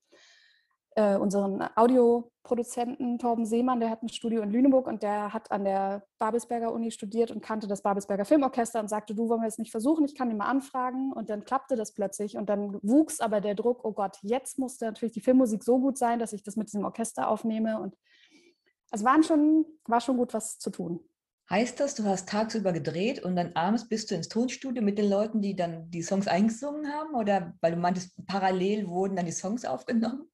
äh, unseren Audioproduzenten Torben Seemann, der hat ein Studio in Lüneburg und der hat an der Babelsberger Uni studiert und kannte das Babelsberger Filmorchester und sagte, du, wollen wir es nicht versuchen, ich kann ihn mal anfragen. Und dann klappte das plötzlich und dann wuchs aber der Druck, oh Gott, jetzt musste natürlich die Filmmusik so gut sein, dass ich das mit diesem Orchester aufnehme. Und es waren schon, war schon gut was zu tun. Heißt das, du hast tagsüber gedreht und dann abends bist du ins Tonstudio mit den Leuten, die dann die Songs eingesungen haben? Oder weil du meintest, parallel wurden dann die Songs aufgenommen?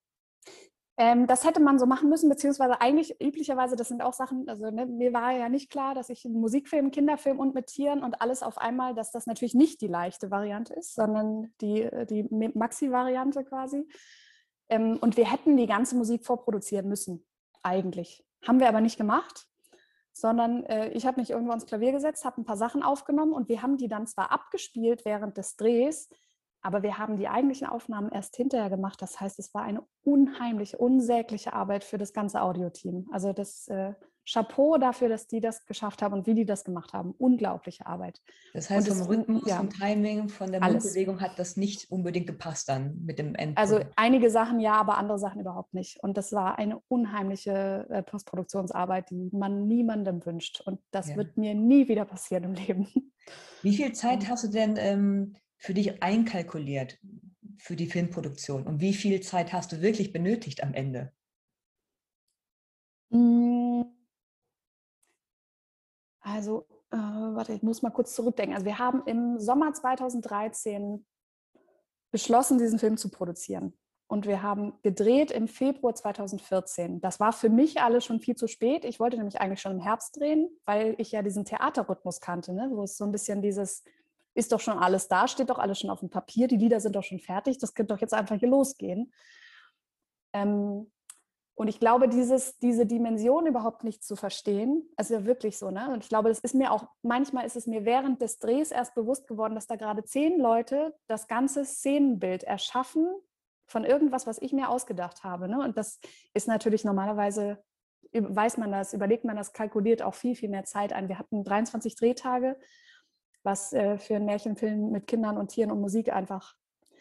Ähm, das hätte man so machen müssen, beziehungsweise eigentlich üblicherweise, das sind auch Sachen, also ne, mir war ja nicht klar, dass ich einen Musikfilm, Kinderfilm und mit Tieren und alles auf einmal, dass das natürlich nicht die leichte Variante ist, sondern die, die Maxi-Variante quasi. Ähm, und wir hätten die ganze Musik vorproduzieren müssen, eigentlich. Haben wir aber nicht gemacht, sondern äh, ich habe mich irgendwo ans Klavier gesetzt, habe ein paar Sachen aufgenommen und wir haben die dann zwar abgespielt während des Drehs, aber wir haben die eigentlichen Aufnahmen erst hinterher gemacht. Das heißt, es war eine unheimliche, unsägliche Arbeit für das ganze Audioteam. Also das äh, Chapeau dafür, dass die das geschafft haben und wie die das gemacht haben. Unglaubliche Arbeit. Das heißt, Und vom es, Rhythmus, ja, vom Timing, von der alles. Mundbewegung hat das nicht unbedingt gepasst dann mit dem Also Endprodukt. einige Sachen ja, aber andere Sachen überhaupt nicht. Und das war eine unheimliche äh, Postproduktionsarbeit, die man niemandem wünscht. Und das Ja. wird mir nie wieder passieren im Leben. Wie viel Zeit hast du denn ähm, für dich einkalkuliert für die Filmproduktion? Und wie viel Zeit hast du wirklich benötigt am Ende? Also, äh, warte, ich muss mal kurz zurückdenken. Also wir haben im Sommer zweitausenddreizehn beschlossen, diesen Film zu produzieren. Und wir haben gedreht im Februar zweitausendvierzehn. Das war für mich alles schon viel zu spät. Ich wollte nämlich eigentlich schon im Herbst drehen, weil ich ja diesen Theaterrhythmus kannte, ne? Wo es so ein bisschen dieses, ist doch schon alles da, steht doch alles schon auf dem Papier, die Lieder sind doch schon fertig, das könnte doch jetzt einfach hier losgehen. Ähm, und ich glaube, dieses, diese Dimension überhaupt nicht zu verstehen, also ja wirklich so, ne? Und ich glaube, das ist mir auch, manchmal ist es mir während des Drehs erst bewusst geworden, dass da gerade zehn Leute das ganze Szenenbild erschaffen von irgendwas, was ich mir ausgedacht habe. Ne? Und das ist natürlich normalerweise weiß man das, überlegt man das, kalkuliert auch viel, viel mehr Zeit ein. Wir hatten dreiundzwanzig Drehtage, was äh, für einen Märchenfilm mit Kindern und Tieren und Musik einfach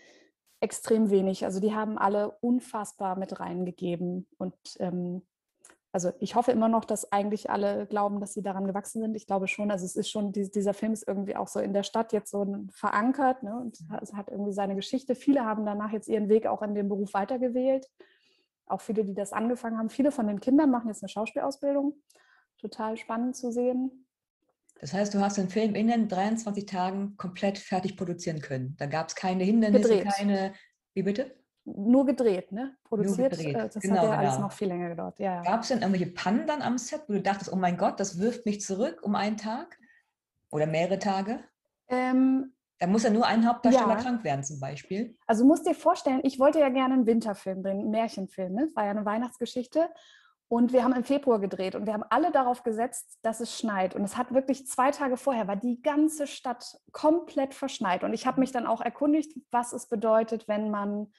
extrem wenig. Also die haben alle unfassbar mit reingegeben. Und ähm, also ich hoffe immer noch, dass eigentlich alle glauben, dass sie daran gewachsen sind. Ich glaube schon, also es ist schon, dieser Film ist irgendwie auch so in der Stadt jetzt so verankert, ne? Und es hat irgendwie seine Geschichte. Viele haben danach jetzt ihren Weg auch in den Beruf weitergewählt. Auch viele, die das angefangen haben. Viele von den Kindern machen jetzt eine Schauspielausbildung. Total spannend zu sehen. Das heißt, du hast den Film in den dreiundzwanzig Tagen komplett fertig produzieren können. Da gab es keine Hindernisse, Gedreht. keine, wie bitte? Nur gedreht, ne? Produziert, Nur gedreht. das Genau, hat ja genau. alles noch viel länger gedauert. Ja, ja. Gab es denn irgendwelche Pannen dann am Set, wo du dachtest, oh mein Gott, das wirft mich zurück um einen Tag oder mehrere Tage? Ähm, Da muss ja nur ein Hauptdarsteller ja. krank werden zum Beispiel. Also musst dir vorstellen, ich wollte ja gerne einen Winterfilm drehen, einen Märchenfilm, ne? Das war ja eine Weihnachtsgeschichte. Und wir haben im Februar gedreht und wir haben alle darauf gesetzt, dass es schneit. Und es hat wirklich zwei Tage vorher, war die ganze Stadt komplett verschneit. Und ich habe mich dann auch erkundigt, was es bedeutet, wenn man,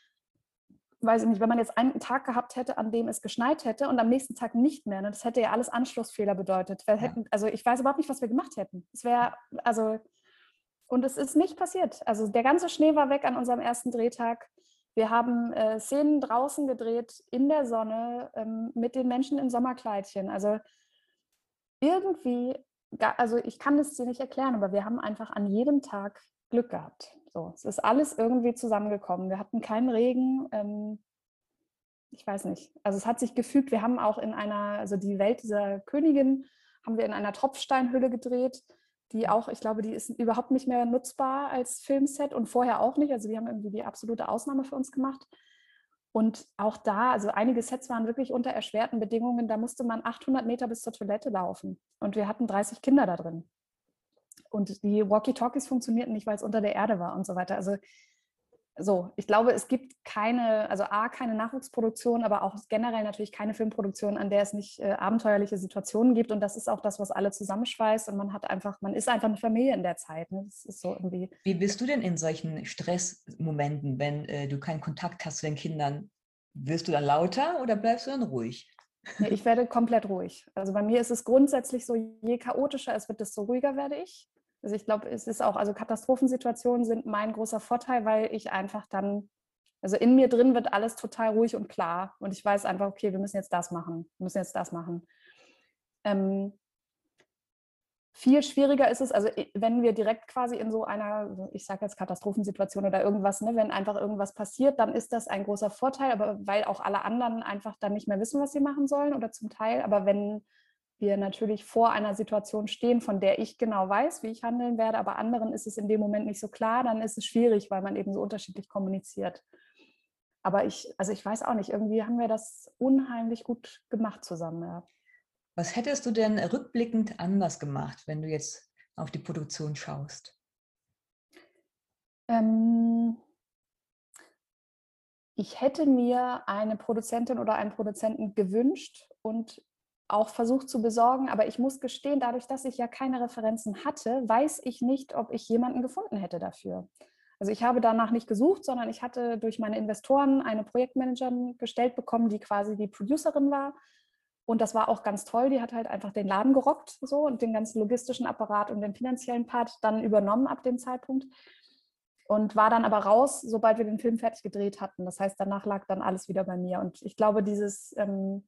weiß ich nicht, wenn man jetzt einen Tag gehabt hätte, an dem es geschneit hätte und am nächsten Tag nicht mehr. Ne? Das hätte ja alles Anschlussfehler bedeutet. Wir hätten, also ich weiß überhaupt nicht, was wir gemacht hätten. Es wäre, also, und es ist nicht passiert. Also der ganze Schnee war weg an unserem ersten Drehtag. Wir haben äh, Szenen draußen gedreht, in der Sonne, ähm, mit den Menschen in Sommerkleidchen. Also irgendwie, also ich kann das dir nicht erklären, aber wir haben einfach an jedem Tag Glück gehabt. So, es ist alles irgendwie zusammengekommen. Wir hatten keinen Regen. Ähm, ich weiß nicht. Also es hat sich gefügt. Wir haben auch in einer, also die Welt dieser Königin haben wir in einer Tropfsteinhülle gedreht, die auch, ich glaube, die ist überhaupt nicht mehr nutzbar als Filmset und vorher auch nicht. Also die haben irgendwie die absolute Ausnahme für uns gemacht. Und auch da, also einige Sets waren wirklich unter erschwerten Bedingungen. Da musste man achthundert Meter bis zur Toilette laufen. Und wir hatten dreißig Kinder da drin. Und die Walkie-Talkies funktionierten nicht, weil es unter der Erde war und so weiter. Also so, ich glaube, es gibt keine, also A, keine Nachwuchsproduktion, aber auch generell natürlich keine Filmproduktion, an der es nicht äh, abenteuerliche Situationen gibt. Und das ist auch das, was alle zusammenschweißt. Und man hat einfach, man ist einfach eine Familie in der Zeit. Ne? Das ist so irgendwie. Wie bist du denn in solchen Stressmomenten, wenn äh, du keinen Kontakt hast zu den Kindern? Wirst du dann lauter oder bleibst du dann ruhig? Nee, ich werde komplett ruhig. Also bei mir ist es grundsätzlich so, je chaotischer es wird, desto ruhiger werde ich. Also ich glaube, es ist auch, also Katastrophensituationen sind mein großer Vorteil, weil ich einfach dann, also in mir drin wird alles total ruhig und klar. Und ich weiß einfach, okay, wir müssen jetzt das machen, wir müssen jetzt das machen. Ähm, viel schwieriger ist es, also wenn wir direkt quasi in so einer, ich sage jetzt Katastrophensituation oder irgendwas, ne, wenn einfach irgendwas passiert, dann ist das ein großer Vorteil, aber weil auch alle anderen einfach dann nicht mehr wissen, was sie machen sollen oder zum Teil. Aber wenn wir natürlich vor einer Situation stehen, von der ich genau weiß, wie ich handeln werde, aber anderen ist es in dem Moment nicht so klar, dann ist es schwierig, weil man eben so unterschiedlich kommuniziert. Aber ich, also ich weiß auch nicht, irgendwie haben wir das unheimlich gut gemacht zusammen. Ja. Was hättest du denn rückblickend anders gemacht, wenn du jetzt auf die Produktion schaust? Ähm, ich hätte mir eine Produzentin oder einen Produzenten gewünscht und auch versucht zu besorgen, aber ich muss gestehen, dadurch, dass ich ja keine Referenzen hatte, weiß ich nicht, ob ich jemanden gefunden hätte dafür. Also ich habe danach nicht gesucht, sondern ich hatte durch meine Investoren eine Projektmanagerin gestellt bekommen, die quasi die Producerin war. Und das war auch ganz toll. Die hat halt einfach den Laden gerockt so und den ganzen logistischen Apparat und den finanziellen Part dann übernommen ab dem Zeitpunkt. Und war dann aber raus, sobald wir den Film fertig gedreht hatten. Das heißt, danach lag dann alles wieder bei mir. Und ich glaube, dieses... Ähm,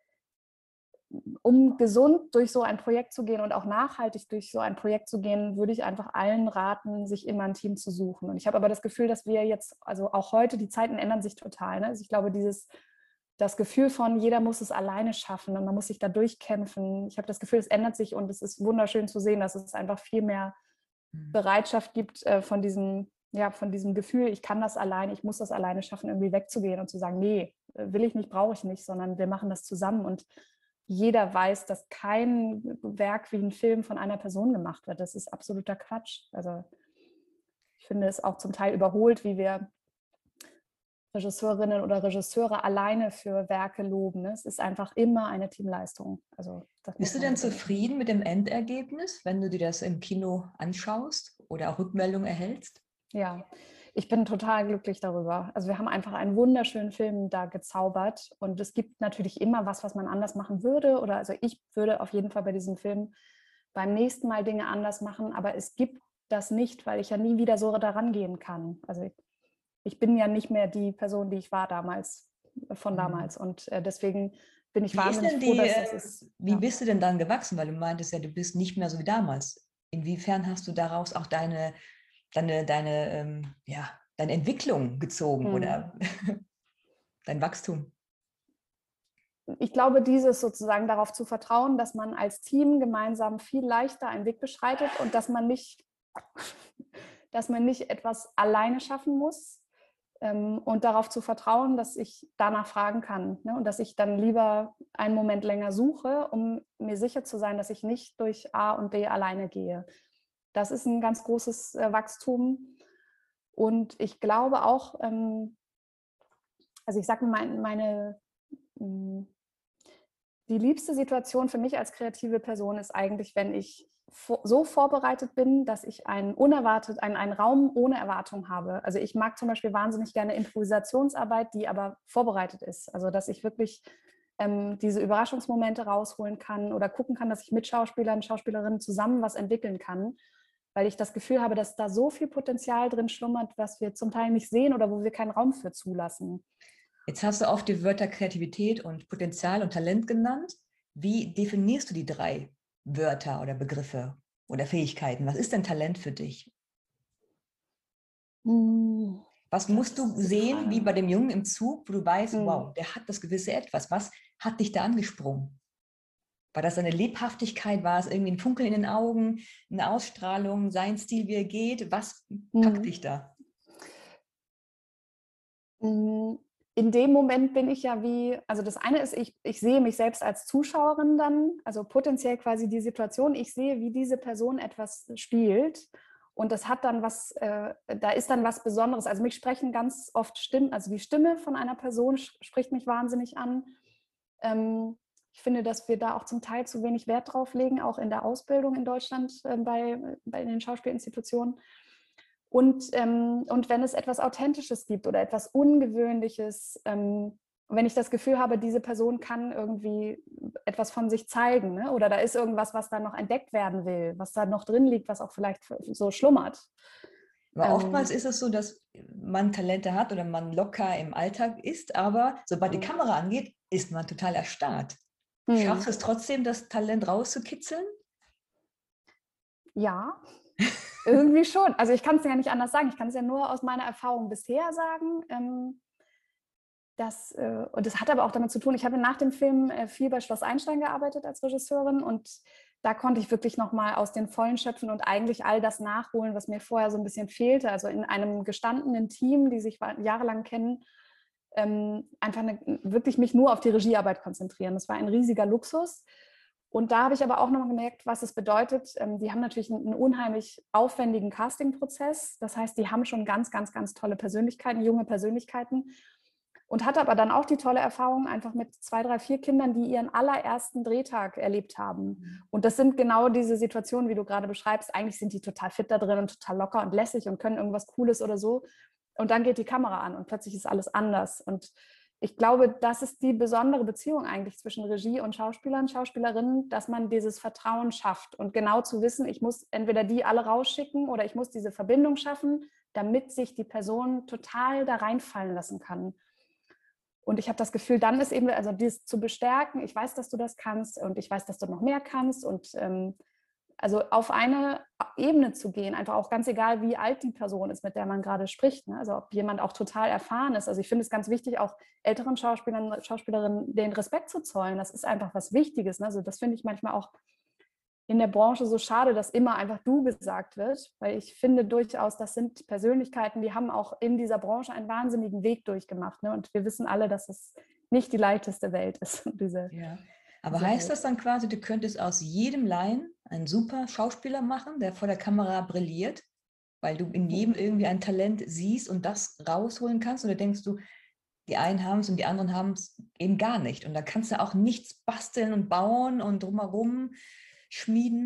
um gesund durch so ein Projekt zu gehen und auch nachhaltig durch so ein Projekt zu gehen, würde ich einfach allen raten, sich immer ein Team zu suchen. Und ich habe aber das Gefühl, dass wir jetzt, also auch heute, die Zeiten ändern sich total. Ne? Also ich glaube, dieses, das Gefühl von, jeder muss es alleine schaffen und man muss sich da durchkämpfen. Ich habe das Gefühl, es ändert sich und es ist wunderschön zu sehen, dass es einfach viel mehr Bereitschaft gibt, von diesem, ja, von diesem Gefühl, ich kann das alleine, ich muss das alleine schaffen, irgendwie wegzugehen und zu sagen, nee, will ich nicht, brauche ich nicht, sondern wir machen das zusammen. Und jeder weiß, dass kein Werk wie ein Film von einer Person gemacht wird. Das ist absoluter Quatsch. Also ich finde es auch zum Teil überholt, wie wir Regisseurinnen oder Regisseure alleine für Werke loben. Es ist einfach immer eine Teamleistung. Also, das Bist du denn zufrieden mit dem Endergebnis, wenn du dir das im Kino anschaust oder auch Rückmeldungen erhältst? Ja, Ich bin total glücklich darüber. Also wir haben einfach einen wunderschönen Film da gezaubert und es gibt natürlich immer was, was man anders machen würde oder also ich würde auf jeden Fall bei diesem Film beim nächsten Mal Dinge anders machen, aber es gibt das nicht, weil ich ja nie wieder so daran gehen kann. Also ich, ich bin ja nicht mehr die Person, die ich war damals, von Mhm. damals und äh, deswegen bin ich Wie ist wahnsinnig denn froh, die, dass das äh, ist. wie Ja. bist du denn dann gewachsen? Weil du meintest ja, du bist nicht mehr so wie damals. Inwiefern hast du daraus auch deine, deine, deine, ähm, ja, deine Entwicklung gezogen Hm. oder dein Wachstum? Ich glaube, dieses sozusagen darauf zu vertrauen, dass man als Team gemeinsam viel leichter einen Weg beschreitet und dass man nicht, dass man nicht etwas alleine schaffen muss ähm, und darauf zu vertrauen, dass ich danach fragen kann, ne? Und dass ich dann lieber einen Moment länger suche, um mir sicher zu sein, dass ich nicht durch A und B alleine gehe. Das ist ein ganz großes äh, Wachstum und ich glaube auch, ähm, also ich sage meine, meine die liebste Situation für mich als kreative Person ist eigentlich, wenn ich so vorbereitet bin, dass ich einen unerwartet, einen, einen Raum ohne Erwartung habe. Also ich mag zum Beispiel wahnsinnig gerne Improvisationsarbeit, die aber vorbereitet ist. Also dass ich wirklich ähm, diese Überraschungsmomente rausholen kann oder gucken kann, dass ich mit Schauspielern, Schauspielerinnen zusammen was entwickeln kann, weil ich das Gefühl habe, dass da so viel Potenzial drin schlummert, was wir zum Teil nicht sehen oder wo wir keinen Raum für zulassen. Jetzt hast du oft die Wörter Kreativität und Potenzial und Talent genannt. Wie definierst du die drei Wörter oder Begriffe oder Fähigkeiten? Was ist denn Talent für dich? Hm, Was das musst ist du eine gute sehen, wie Frage. bei dem Jungen im Zug, wo du weißt, Hm. wow, der hat das gewisse Etwas. Was hat dich da angesprungen? War das eine Lebhaftigkeit? War es irgendwie ein Funkeln in den Augen, eine Ausstrahlung, sein Stil, wie er geht? Was packt Hm. dich da? Hm, in dem Moment bin ich ja wie, also das eine ist, ich, ich sehe mich selbst als Zuschauerin dann, also potenziell quasi die Situation, ich sehe, wie diese Person etwas spielt und das hat dann was, äh, da ist dann was Besonderes. Also mich sprechen ganz oft Stimmen, also die Stimme von einer Person spricht mich wahnsinnig an. Ähm, ich finde, dass wir da auch zum Teil zu wenig Wert drauf legen, auch in der Ausbildung in Deutschland äh, bei, bei den Schauspielinstitutionen. Und, ähm, und wenn es etwas Authentisches gibt oder etwas Ungewöhnliches, ähm, wenn ich das Gefühl habe, diese Person kann irgendwie etwas von sich zeigen, ne? Oder da ist irgendwas, was da noch entdeckt werden will, was da noch drin liegt, was auch vielleicht so schlummert. Aber oftmals Ähm, ist es so, dass man Talente hat oder man locker im Alltag ist, aber sobald die Kamera angeht, ist man total erstarrt. Schaffst hm, du es trotzdem, das Talent rauszukitzeln? ja, irgendwie schon. Also ich kann es ja nicht anders sagen. Ich kann es ja nur aus meiner Erfahrung bisher sagen. Ähm, Das, äh, und das hat aber auch damit zu tun, ich habe nach dem Film äh, viel bei Schloss Einstein gearbeitet als Regisseurin und da konnte ich wirklich nochmal aus den Vollen schöpfen und eigentlich all das nachholen, was mir vorher so ein bisschen fehlte. Also in einem gestandenen Team, die sich jahrelang kennen, ähm, einfach eine, wirklich mich nur auf die Regiearbeit konzentrieren. Das war ein riesiger Luxus. Und da habe ich aber auch noch gemerkt, was es bedeutet. Ähm, die haben natürlich einen, einen unheimlich aufwendigen Castingprozess. Das heißt, die haben schon ganz, ganz, ganz tolle Persönlichkeiten, junge Persönlichkeiten. Und hatte aber dann auch die tolle Erfahrung einfach mit zwei, drei, vier Kindern, die ihren allerersten Drehtag erlebt haben. Und das sind genau diese Situationen, wie du gerade beschreibst. Eigentlich sind die total fit da drin und total locker und lässig und können irgendwas Cooles oder so. Und dann geht die Kamera an und plötzlich ist alles anders. Und ich glaube, das ist die besondere Beziehung eigentlich zwischen Regie und Schauspielern, Schauspielerinnen, dass man dieses Vertrauen schafft und genau zu wissen, ich muss entweder die alle rausschicken oder ich muss diese Verbindung schaffen, damit sich die Person total da reinfallen lassen kann. Und ich habe das Gefühl, dann ist eben, also dieses zu bestärken, ich weiß, dass du das kannst und ich weiß, dass du noch mehr kannst und ähm, also auf eine Ebene zu gehen, einfach auch ganz egal, wie alt die Person ist, mit der man gerade spricht. Ne? Also ob jemand auch total erfahren ist. Also ich finde es ganz wichtig, auch älteren Schauspielern, Schauspielerinnen den Respekt zu zollen. Das ist einfach was Wichtiges. Ne? Also das finde ich manchmal auch in der Branche so schade, dass immer einfach du gesagt wird, weil ich finde durchaus, das sind Persönlichkeiten, die haben auch in dieser Branche einen wahnsinnigen Weg durchgemacht. Ne? Und wir wissen alle, dass es nicht die leichteste Welt ist, diese, Ja. Aber diese heißt Welt. das dann quasi, du könntest aus jedem Laien einen super Schauspieler machen, der vor der Kamera brilliert, weil du in jedem irgendwie ein Talent siehst und das rausholen kannst? Oder denkst du, die einen haben es und die anderen haben es eben gar nicht? Und da kannst du auch nichts basteln und bauen und drumherum schmieden.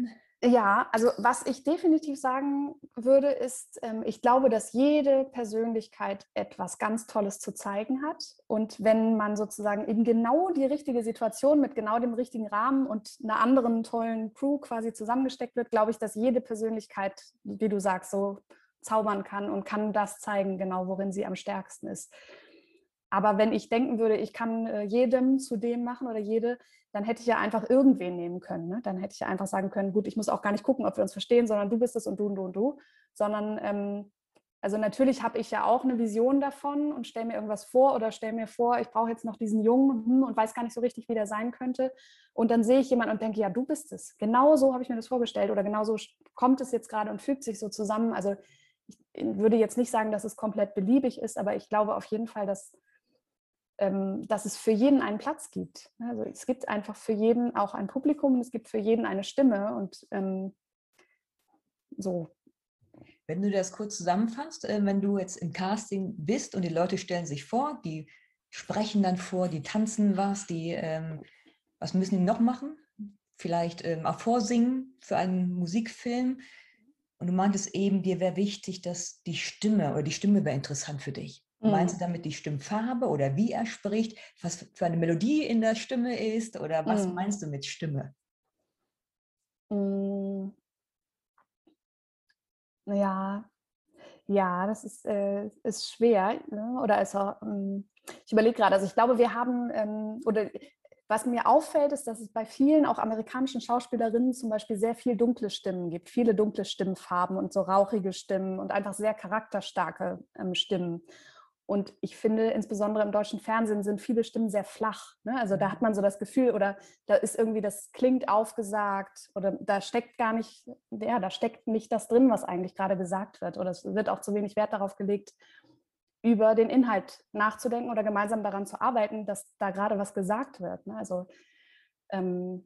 Ja, also was ich definitiv sagen würde, ist, ähm, ich glaube, dass jede Persönlichkeit etwas ganz Tolles zu zeigen hat. Und wenn man sozusagen in genau die richtige Situation mit genau dem richtigen Rahmen und einer anderen tollen Crew quasi zusammengesteckt wird, glaube ich, dass jede Persönlichkeit, wie du sagst, so zaubern kann und kann das zeigen, genau worin sie am stärksten ist. Aber wenn ich denken würde, ich kann äh, jedem zu dem machen oder jede, dann hätte ich ja einfach irgendwen nehmen können. Ne? Dann hätte ich ja einfach sagen können, gut, ich muss auch gar nicht gucken, ob wir uns verstehen, sondern du bist es und du und du und du. Sondern, ähm, also natürlich habe ich ja auch eine Vision davon und stelle mir irgendwas vor oder stelle mir vor, ich brauche jetzt noch diesen Jungen hm, und weiß gar nicht so richtig, wie der sein könnte. Und dann sehe ich jemanden und denke, ja, du bist es. Genau so habe ich mir das vorgestellt oder genau so kommt es jetzt gerade und fügt sich so zusammen. Also ich würde jetzt nicht sagen, dass es komplett beliebig ist, aber ich glaube auf jeden Fall, dass dass es für jeden einen Platz gibt. Also es gibt einfach für jeden auch ein Publikum und es gibt für jeden eine Stimme und ähm, so. Wenn du das kurz zusammenfasst, äh, wenn du jetzt im Casting bist und die Leute stellen sich vor, die sprechen dann vor, die tanzen was, die, ähm, was müssen die noch machen? Vielleicht ähm, auch vorsingen für einen Musikfilm. Und du meintest eben, dir wäre wichtig, dass die Stimme oder die Stimme wäre interessant für dich. Meinst Mm. du damit die Stimmfarbe oder wie er spricht, was für eine Melodie in der Stimme ist oder was Mm. meinst du mit Stimme? Mm. Ja, ja, das ist, äh, ist schwer. Ne? Oder also, ähm, ich überlege gerade, also ich glaube, wir haben, ähm, oder was mir auffällt, ist, dass es bei vielen, auch amerikanischen Schauspielerinnen zum Beispiel sehr viel dunkle Stimmen gibt, viele dunkle Stimmfarben und so rauchige Stimmen und einfach sehr charakterstarke ähm, Stimmen. Und ich finde, insbesondere im deutschen Fernsehen sind viele Stimmen sehr flach. Ne? Also da hat man so das Gefühl, oder da ist irgendwie, das klingt aufgesagt oder da steckt gar nicht, ja, da steckt nicht das drin, was eigentlich gerade gesagt wird. Oder es wird auch zu wenig Wert darauf gelegt, über den Inhalt nachzudenken oder gemeinsam daran zu arbeiten, dass da gerade was gesagt wird. Ne? Also ähm,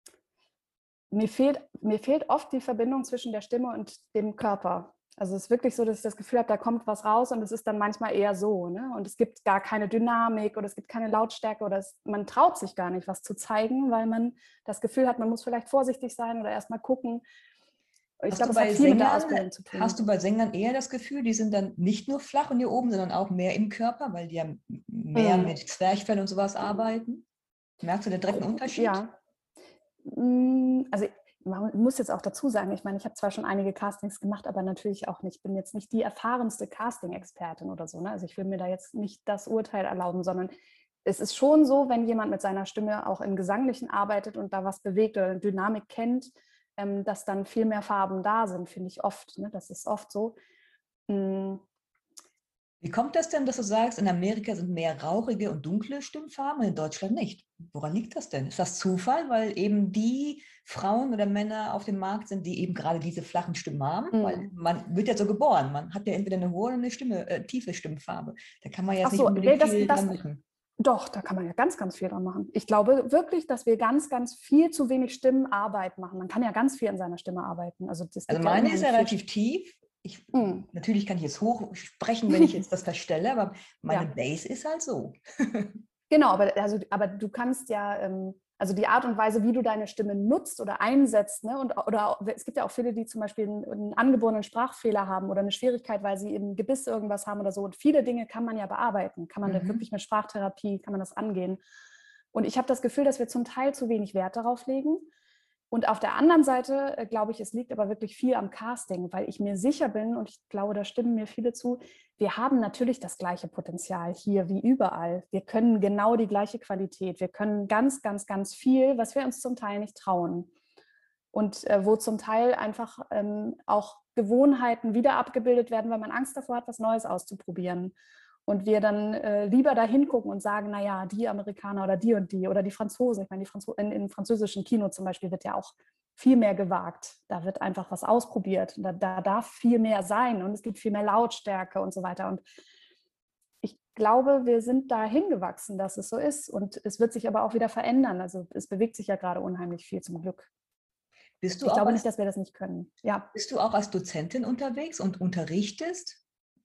mir fehlt, mir fehlt oft die Verbindung zwischen der Stimme und dem Körper. Also es ist wirklich so, dass ich das Gefühl habe, da kommt was raus und es ist dann manchmal eher so. Ne? Und es gibt gar keine Dynamik oder es gibt keine Lautstärke oder es, man traut sich gar nicht, was zu zeigen, weil man das Gefühl hat, man muss vielleicht vorsichtig sein oder erst mal gucken. Ich Hast glaube, du es hat bei viel mit der Sängern, Ausbildung zu hast tun. du bei Sängern eher das Gefühl, die sind dann nicht nur flach und hier oben, sondern auch mehr im Körper, weil die ja mehr Mm. mit Zwerchfell und sowas arbeiten? Merkst du den direkten Unterschied? Ja, also man muss jetzt auch dazu sagen, ich meine, ich habe zwar schon einige Castings gemacht, aber natürlich auch nicht, ich bin jetzt nicht die erfahrenste Casting-Expertin oder so. Ne? Also ich will mir da jetzt nicht das Urteil erlauben, sondern es ist schon so, wenn jemand mit seiner Stimme auch im Gesanglichen arbeitet und da was bewegt oder eine Dynamik kennt, ähm, dass dann viel mehr Farben da sind, finde ich oft. Ne? Das ist oft so. Mm. Wie kommt das denn, dass du sagst, in Amerika sind mehr rauchige und dunkle Stimmfarben und in Deutschland nicht? Woran liegt das denn? Ist das Zufall, weil eben die Frauen oder Männer auf dem Markt sind, die eben gerade diese flachen Stimmen haben? Weil Mm. man wird ja so geboren. Man hat ja entweder eine hohe oder eine Stimme, äh, tiefe Stimmfarbe. Da kann man ja Ach jetzt nicht so, nee, unbedingt das, viel dran das, machen. doch, da kann man ja ganz, ganz viel dran machen. Ich glaube wirklich, dass wir ganz, ganz viel zu wenig Stimmenarbeit machen. Man kann ja ganz viel an seiner Stimme arbeiten. Also es Also gibt ja meine ist ja unheimlich viel. relativ tief. Ich, Mm. natürlich kann ich jetzt hoch sprechen, wenn ich jetzt das verstelle, aber meine Ja, Base ist halt so. genau, aber, also, aber du kannst ja, ähm, also die Art und Weise, wie du deine Stimme nutzt oder einsetzt, ne, und, oder es gibt ja auch viele, die zum Beispiel einen, einen angeborenen Sprachfehler haben oder eine Schwierigkeit, weil sie im Gebiss irgendwas haben oder so. Und viele Dinge kann man ja bearbeiten, kann man da Mhm. wirklich mit Sprachtherapie, kann man das angehen. Und ich habe das Gefühl, dass wir zum Teil zu wenig Wert darauf legen. Und auf der anderen Seite äh, glaube ich, es liegt aber wirklich viel am Casting, weil ich mir sicher bin, und ich glaube, da stimmen mir viele zu, wir haben natürlich das gleiche Potenzial hier wie überall. Wir können genau die gleiche Qualität. Wir können ganz, ganz, ganz viel, was wir uns zum Teil nicht trauen. Und äh, wo zum Teil einfach ähm, auch Gewohnheiten wieder abgebildet werden, weil man Angst davor hat, was Neues auszuprobieren. Und wir dann äh, lieber da hingucken und sagen, naja, die Amerikaner oder die und die oder die Franzosen. Ich meine, die Franzo in, im französischen Kino zum Beispiel wird ja auch viel mehr gewagt. Da wird einfach was ausprobiert. Da, da darf viel mehr sein und es gibt viel mehr Lautstärke und so weiter. Und ich glaube, wir sind da hingewachsen, dass es so ist. Und es wird sich aber auch wieder verändern. Also es bewegt sich ja gerade unheimlich viel zum Glück. Bist du Ich auch glaube nicht, als, dass wir das nicht können. Ja. bist du auch als Dozentin unterwegs und unterrichtest?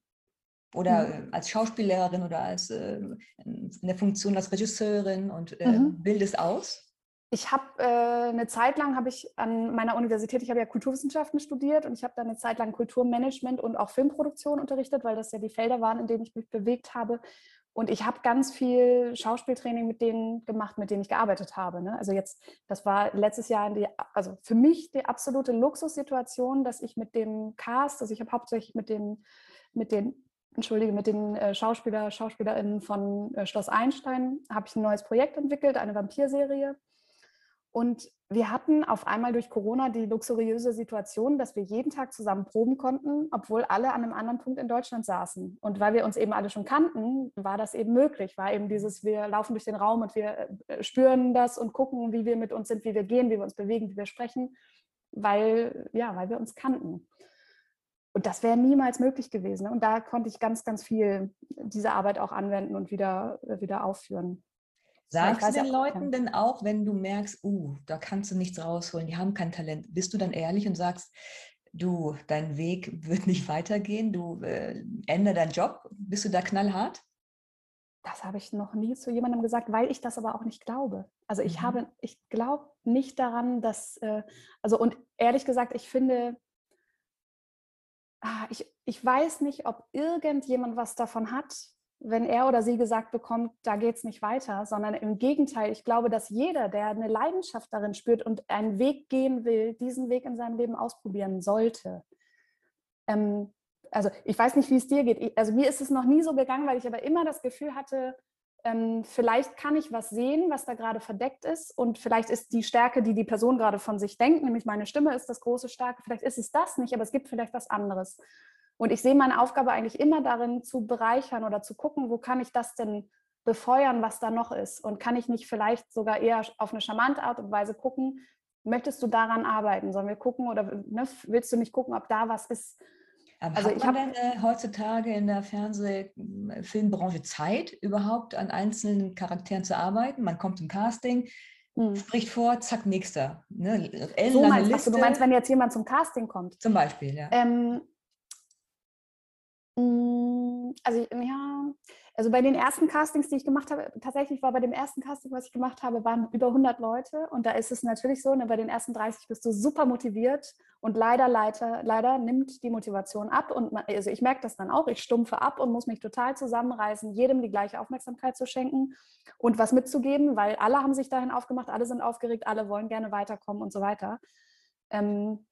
Oder Mhm. äh, als Schauspiellehrerin oder als äh, in der Funktion als Regisseurin und äh, Mhm. bildest aus? Ich habe äh, eine Zeit lang habe ich an meiner Universität, ich habe ja Kulturwissenschaften studiert und ich habe dann eine Zeit lang Kulturmanagement und auch Filmproduktion unterrichtet, weil das ja die Felder waren, in denen ich mich bewegt habe. Und ich habe ganz viel Schauspieltraining mit denen gemacht, mit denen ich gearbeitet habe. Ne? Also jetzt, das war letztes Jahr, die, also für mich die absolute Luxussituation, dass ich mit dem Cast, also ich habe hauptsächlich mit den, mit den, entschuldige, mit den äh, Schauspieler, SchauspielerInnen von äh, Schloss Einstein, habe ich ein neues Projekt entwickelt, eine Vampirserie. Und wir hatten auf einmal durch Corona die luxuriöse Situation, dass wir jeden Tag zusammen proben konnten, obwohl alle an einem anderen Punkt in Deutschland saßen. Und weil wir uns eben alle schon kannten, war das eben möglich. War eben dieses, wir laufen durch den Raum und wir spüren das und gucken, wie wir mit uns sind, wie wir gehen, wie wir uns bewegen, wie wir sprechen, weil, ja, weil wir uns kannten. Und das wäre niemals möglich gewesen. Und da konnte ich ganz, ganz viel diese Arbeit auch anwenden und wieder, wieder aufführen. Sagst du den ja, Leuten denn auch, wenn du merkst, uh, da kannst du nichts rausholen, die haben kein Talent, bist du dann ehrlich und sagst, du, dein Weg wird nicht weitergehen, du äh, ändere deinen Job, bist du da knallhart? Das habe ich noch nie zu jemandem gesagt, weil ich das aber auch nicht glaube. Also ich Mhm. habe, ich glaube nicht daran, dass, äh, also und ehrlich gesagt, ich finde, ah, ich, ich weiß nicht, ob irgendjemand was davon hat, wenn er oder sie gesagt bekommt, da geht es nicht weiter, sondern im Gegenteil, ich glaube, dass jeder, der eine Leidenschaft darin spürt und einen Weg gehen will, diesen Weg in seinem Leben ausprobieren sollte. Ähm, also ich weiß nicht, wie es dir geht. Ich, also mir ist es noch nie so gegangen, weil ich aber immer das Gefühl hatte, ähm, vielleicht kann ich was sehen, was da gerade verdeckt ist und vielleicht ist die Stärke, die die Person gerade von sich denkt, nämlich meine Stimme ist das große Starke, vielleicht ist es das nicht, aber es gibt vielleicht was anderes. Und ich sehe meine Aufgabe eigentlich immer darin, zu bereichern oder zu gucken, wo kann ich das denn befeuern, was da noch ist. Und kann ich nicht vielleicht sogar eher auf eine charmante Art und Weise gucken, möchtest du daran arbeiten? Sollen wir gucken oder ne, willst du nicht gucken, ob da was ist? Aber Also hat ich man habe, denn äh, heutzutage in der Fernseh-Filmbranche Zeit, überhaupt an einzelnen Charakteren zu arbeiten? Man kommt zum Casting, hm, spricht vor, zack, nächster. Ne? so Ellenlange meinst, achso, du meinst, Liste, wenn jetzt jemand zum Casting kommt. zum Beispiel, ja. Ähm, mh, also ja, also bei den ersten Castings, die ich gemacht habe, tatsächlich war bei dem ersten Casting, was ich gemacht habe, waren über hundert Leute und da ist es natürlich so, ne, bei den ersten dreißig bist du super motiviert und leider, leider, leider nimmt die Motivation ab und man, also ich merke das dann auch, ich stumpfe ab und muss mich total zusammenreißen, jedem die gleiche Aufmerksamkeit zu schenken und was mitzugeben, weil alle haben sich dahin aufgemacht, alle sind aufgeregt, alle wollen gerne weiterkommen und so weiter. Ähm,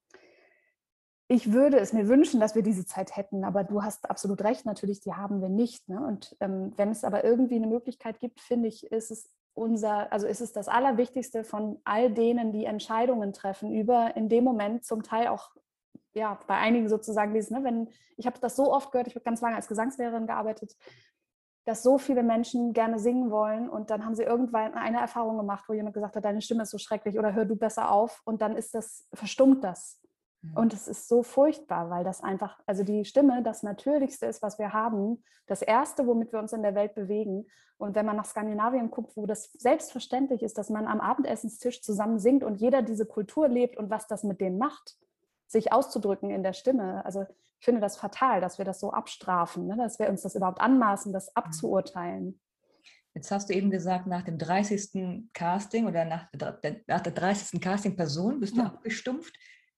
Ich würde es mir wünschen, dass wir diese Zeit hätten, aber du hast absolut recht, natürlich, die haben wir nicht. Ne? Und ähm, wenn es aber irgendwie eine Möglichkeit gibt, finde ich, ist es unser, also ist es das Allerwichtigste von all denen, die Entscheidungen treffen über in dem Moment zum Teil auch, ja, bei einigen sozusagen dieses, ne, wenn, ich habe das so oft gehört, ich habe ganz lange als Gesangslehrerin gearbeitet, dass so viele Menschen gerne singen wollen und dann haben sie irgendwann eine Erfahrung gemacht, wo jemand gesagt hat, deine Stimme ist so schrecklich oder hör du besser auf und dann ist das, verstummt das. Und es ist so furchtbar, weil das einfach, also die Stimme das Natürlichste ist, was wir haben, das Erste, womit wir uns in der Welt bewegen. Und wenn man nach Skandinavien guckt, wo das selbstverständlich ist, dass man am Abendessenstisch zusammen singt und jeder diese Kultur lebt und was das mit denen macht, sich auszudrücken in der Stimme. Also ich finde das fatal, dass wir das so abstrafen, ne? Dass wir uns das überhaupt anmaßen, das abzuurteilen. Jetzt hast du eben gesagt, nach dem dreißigsten Casting oder nach der, nach der dreißigsten Casting-Person bist du Ja. abgestumpft.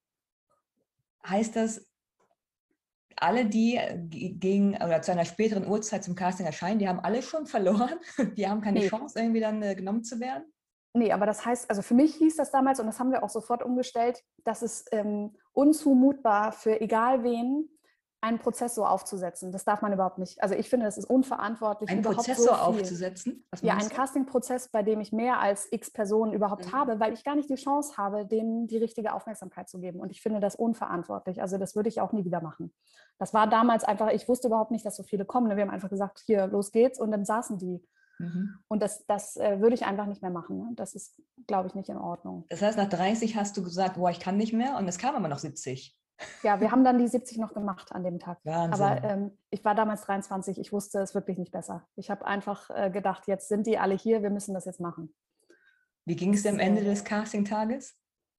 Heißt das, alle, die gegen oder zu einer späteren Uhrzeit zum Casting erscheinen, die haben alle schon verloren? Die haben keine Nee, Chance, irgendwie dann äh, genommen zu werden? Nee, aber das heißt, also für mich hieß das damals, und das haben wir auch sofort umgestellt, dass es ähm, unzumutbar für egal wen, einen Prozess so aufzusetzen. Das darf man überhaupt nicht. Also ich finde, das ist unverantwortlich, Einen überhaupt so Prozessor viel. aufzusetzen? Was Ja, ein meinst du? Casting-Prozess, bei dem ich mehr als x Personen überhaupt Mhm. habe, weil ich gar nicht die Chance habe, denen die richtige Aufmerksamkeit zu geben. Und ich finde das unverantwortlich. Also das würde ich auch nie wieder machen. Das war damals einfach, ich wusste überhaupt nicht, dass so viele kommen. Wir haben einfach gesagt, hier, los geht's. Und dann saßen die. Mhm. Und das, das äh, würde ich einfach nicht mehr machen. Ne? Das ist, glaube ich, nicht in Ordnung. Das heißt, nach dreißig hast du gesagt, boah, ich kann nicht mehr und es kamen aber noch siebzig. Ja, wir haben dann die siebzig noch gemacht an dem Tag. Aber Wahnsinn. ähm, ich war damals dreiundzwanzig, ich wusste es wirklich nicht besser. Ich habe einfach äh, gedacht, jetzt sind die alle hier, wir müssen das jetzt machen. Wie ging es dir Das, am Ende äh, des Casting-Tages?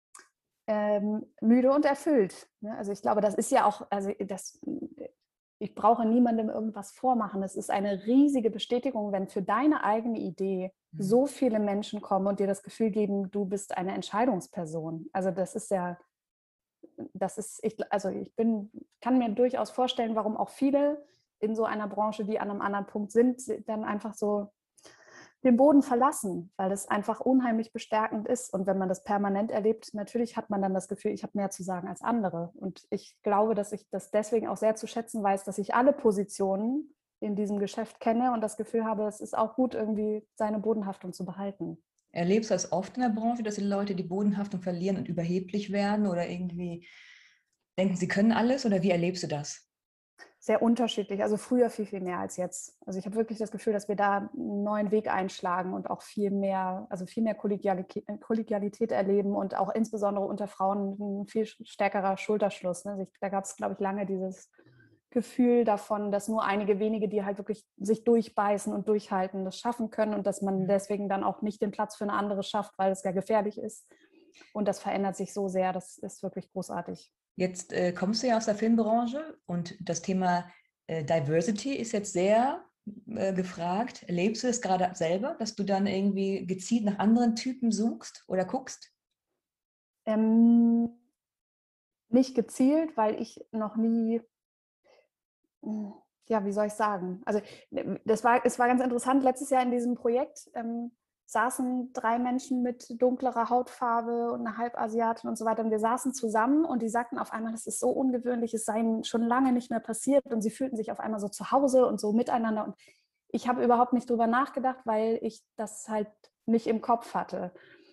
ähm, müde und erfüllt. Ne? Also ich glaube, das ist ja auch, also das, ich brauche niemandem irgendwas vormachen. Es ist eine riesige Bestätigung, wenn für deine eigene Idee so viele Menschen kommen und dir das Gefühl geben, du bist eine Entscheidungsperson. Also das ist ja, das ist, ich, also ich bin, kann mir durchaus vorstellen, warum auch viele in so einer Branche, die an einem anderen Punkt sind, dann einfach so den Boden verlassen, weil das einfach unheimlich bestärkend ist. Und wenn man das permanent erlebt, natürlich hat man dann das Gefühl, ich habe mehr zu sagen als andere. Und ich glaube, dass ich das deswegen auch sehr zu schätzen weiß, dass ich alle Positionen in diesem Geschäft kenne und das Gefühl habe, es ist auch gut, irgendwie seine Bodenhaftung zu behalten. Erlebst du das oft in der Branche, dass die Leute die Bodenhaftung verlieren und überheblich werden oder irgendwie denken, sie können alles? Oder wie erlebst du das? Sehr unterschiedlich, also früher viel, viel mehr als jetzt. Also ich habe wirklich das Gefühl, dass wir da einen neuen Weg einschlagen und auch viel mehr, also viel mehr Kollegialität, Kollegialität erleben und auch insbesondere unter Frauen ein viel stärkerer Schulterschluss. Ne? Da gab es, glaube ich, lange dieses Gefühl davon, dass nur einige wenige, die halt wirklich sich durchbeißen und durchhalten, das schaffen können und dass man deswegen dann auch nicht den Platz für eine andere schafft, weil es gar gefährlich ist. Und das verändert sich so sehr, das ist wirklich großartig. Jetzt äh, kommst du ja aus der Filmbranche und das Thema äh, Diversity ist jetzt sehr äh, gefragt. Erlebst du es gerade selber, dass du dann irgendwie gezielt nach anderen Typen suchst oder guckst? Ähm, nicht gezielt, weil ich noch nie, ja, wie soll ich sagen? Also das war, es war ganz interessant, letztes Jahr in diesem Projekt ähm, saßen drei Menschen mit dunklerer Hautfarbe und eine Halbasiatin und so weiter. Und wir saßen zusammen und die sagten auf einmal, das ist so ungewöhnlich, es sei ihnen schon lange nicht mehr passiert. Und sie fühlten sich auf einmal so zu Hause und so miteinander. Und ich habe überhaupt nicht drüber nachgedacht, weil ich das halt nicht im Kopf hatte.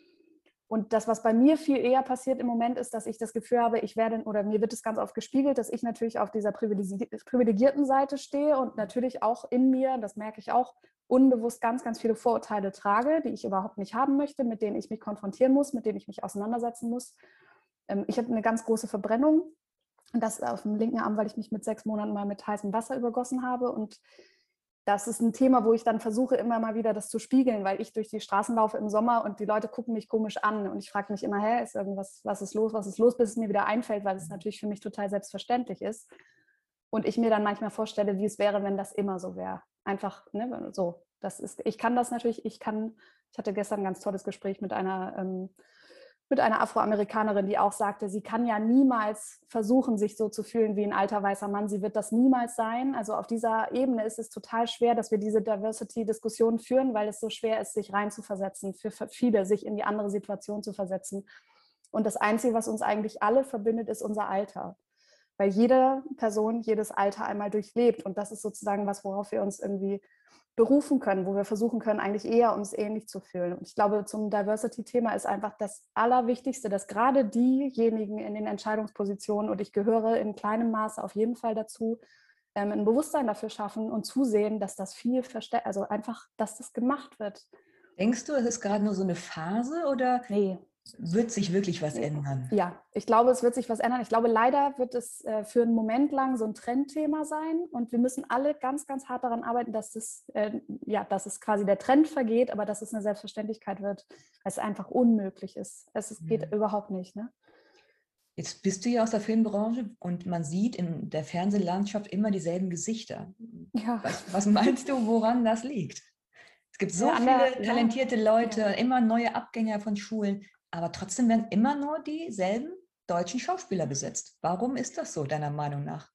Und das, was bei mir viel eher passiert im Moment, ist, dass ich das Gefühl habe, ich werde, oder mir wird es ganz oft gespiegelt, dass ich natürlich auf dieser privilegierten Seite stehe und natürlich auch in mir, das merke ich auch, unbewusst ganz, ganz viele Vorurteile trage, die ich überhaupt nicht haben möchte, mit denen ich mich konfrontieren muss, mit denen ich mich auseinandersetzen muss. Ich habe eine ganz große Verbrennung, und das auf dem linken Arm, weil ich mich mit sechs Monaten mal mit heißem Wasser übergossen habe. Und das ist ein Thema, wo ich dann versuche, immer mal wieder das zu spiegeln, weil ich durch die Straßen laufe im Sommer und die Leute gucken mich komisch an und ich frage mich immer, hä, ist irgendwas, was ist los, was ist los, bis es mir wieder einfällt, weil es natürlich für mich total selbstverständlich ist. Und ich mir dann manchmal vorstelle, wie es wäre, wenn das immer so wäre. Einfach, ne, so. Das ist, ich kann das natürlich, ich kann, ich hatte gestern ein ganz tolles Gespräch mit einer ähm, mit einer Afroamerikanerin, die auch sagte, sie kann ja niemals versuchen, sich so zu fühlen wie ein alter weißer Mann. Sie wird das niemals sein. Also auf dieser Ebene ist es total schwer, dass wir diese Diversity-Diskussion führen, weil es so schwer ist, sich reinzuversetzen, für viele sich in die andere Situation zu versetzen. Und das Einzige, was uns eigentlich alle verbindet, ist unser Alter. Weil jede Person jedes Alter einmal durchlebt. Und das ist sozusagen was, worauf wir uns irgendwie berufen können, wo wir versuchen können, eigentlich eher uns ähnlich zu fühlen. Und ich glaube, zum Diversity-Thema ist einfach das Allerwichtigste, dass gerade diejenigen in den Entscheidungspositionen, und ich gehöre in kleinem Maße auf jeden Fall dazu, ähm, ein Bewusstsein dafür schaffen und zusehen, dass das viel verstärkt, also einfach, dass das gemacht wird. Denkst du, es ist gerade nur so eine Phase oder Nee. wird sich wirklich was ändern? Ja, ich glaube, es wird sich was ändern. Ich glaube, leider wird es äh, für einen Moment lang so ein Trendthema sein und wir müssen alle ganz, ganz hart daran arbeiten, dass es, äh, ja, dass es quasi der Trend vergeht, aber dass es eine Selbstverständlichkeit wird, weil es einfach unmöglich ist. Es, es geht Mhm. überhaupt nicht. Ne? Jetzt bist du ja aus der Filmbranche und man sieht in der Fernsehlandschaft immer dieselben Gesichter. Ja. Was, was meinst du, woran das liegt? Es gibt so Ja, an viele der, talentierte ja, Leute, ja. immer neue Abgänger von Schulen, aber trotzdem werden immer nur dieselben deutschen Schauspieler besetzt. Warum ist das so, deiner Meinung nach?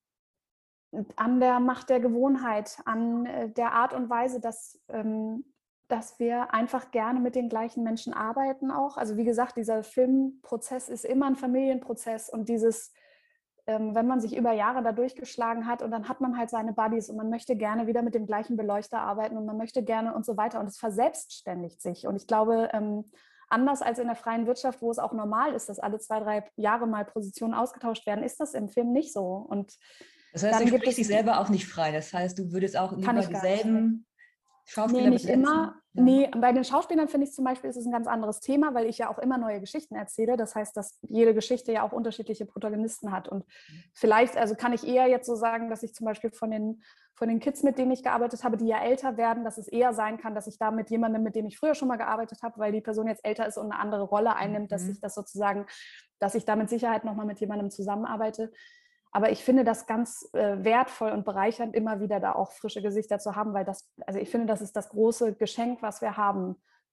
An der Macht der Gewohnheit, an äh, der Art und Weise, dass, ähm, dass wir einfach gerne mit den gleichen Menschen arbeiten auch. Also wie gesagt, dieser Filmprozess ist immer ein Familienprozess und dieses, ähm, wenn man sich über Jahre da durchgeschlagen hat und dann hat man halt seine Buddies und man möchte gerne wieder mit dem gleichen Beleuchter arbeiten und man möchte gerne und so weiter und es verselbstständigt sich. Und ich glaube, ähm, anders als in der freien Wirtschaft, wo es auch normal ist, dass alle zwei, drei Jahre mal Positionen ausgetauscht werden, ist das im Film nicht so. Und Das heißt, du dann gibt sprichst dich es, selber auch nicht frei. Das heißt, du würdest auch kann lieber ich gar nicht. Nee. dieselben Nee, Schauspieler nicht immer. besetzen? Ja. Nee, bei den Schauspielern finde ich zum Beispiel, ist es ein ganz anderes Thema, weil ich ja auch immer neue Geschichten erzähle. Das heißt, dass jede Geschichte ja auch unterschiedliche Protagonisten hat. Und vielleicht, also kann ich eher jetzt so sagen, dass ich zum Beispiel von den, von den Kids, mit denen ich gearbeitet habe, die ja älter werden, dass es eher sein kann, dass ich da mit jemandem, mit dem ich früher schon mal gearbeitet habe, weil die Person jetzt älter ist und eine andere Rolle einnimmt, dass ich Mhm. das sozusagen, dass ich da mit Sicherheit nochmal mit jemandem zusammenarbeite. Aber ich finde das ganz äh, wertvoll und bereichernd, immer wieder da auch frische Gesichter zu haben, weil das, also ich finde, das ist das große Geschenk, was wir haben,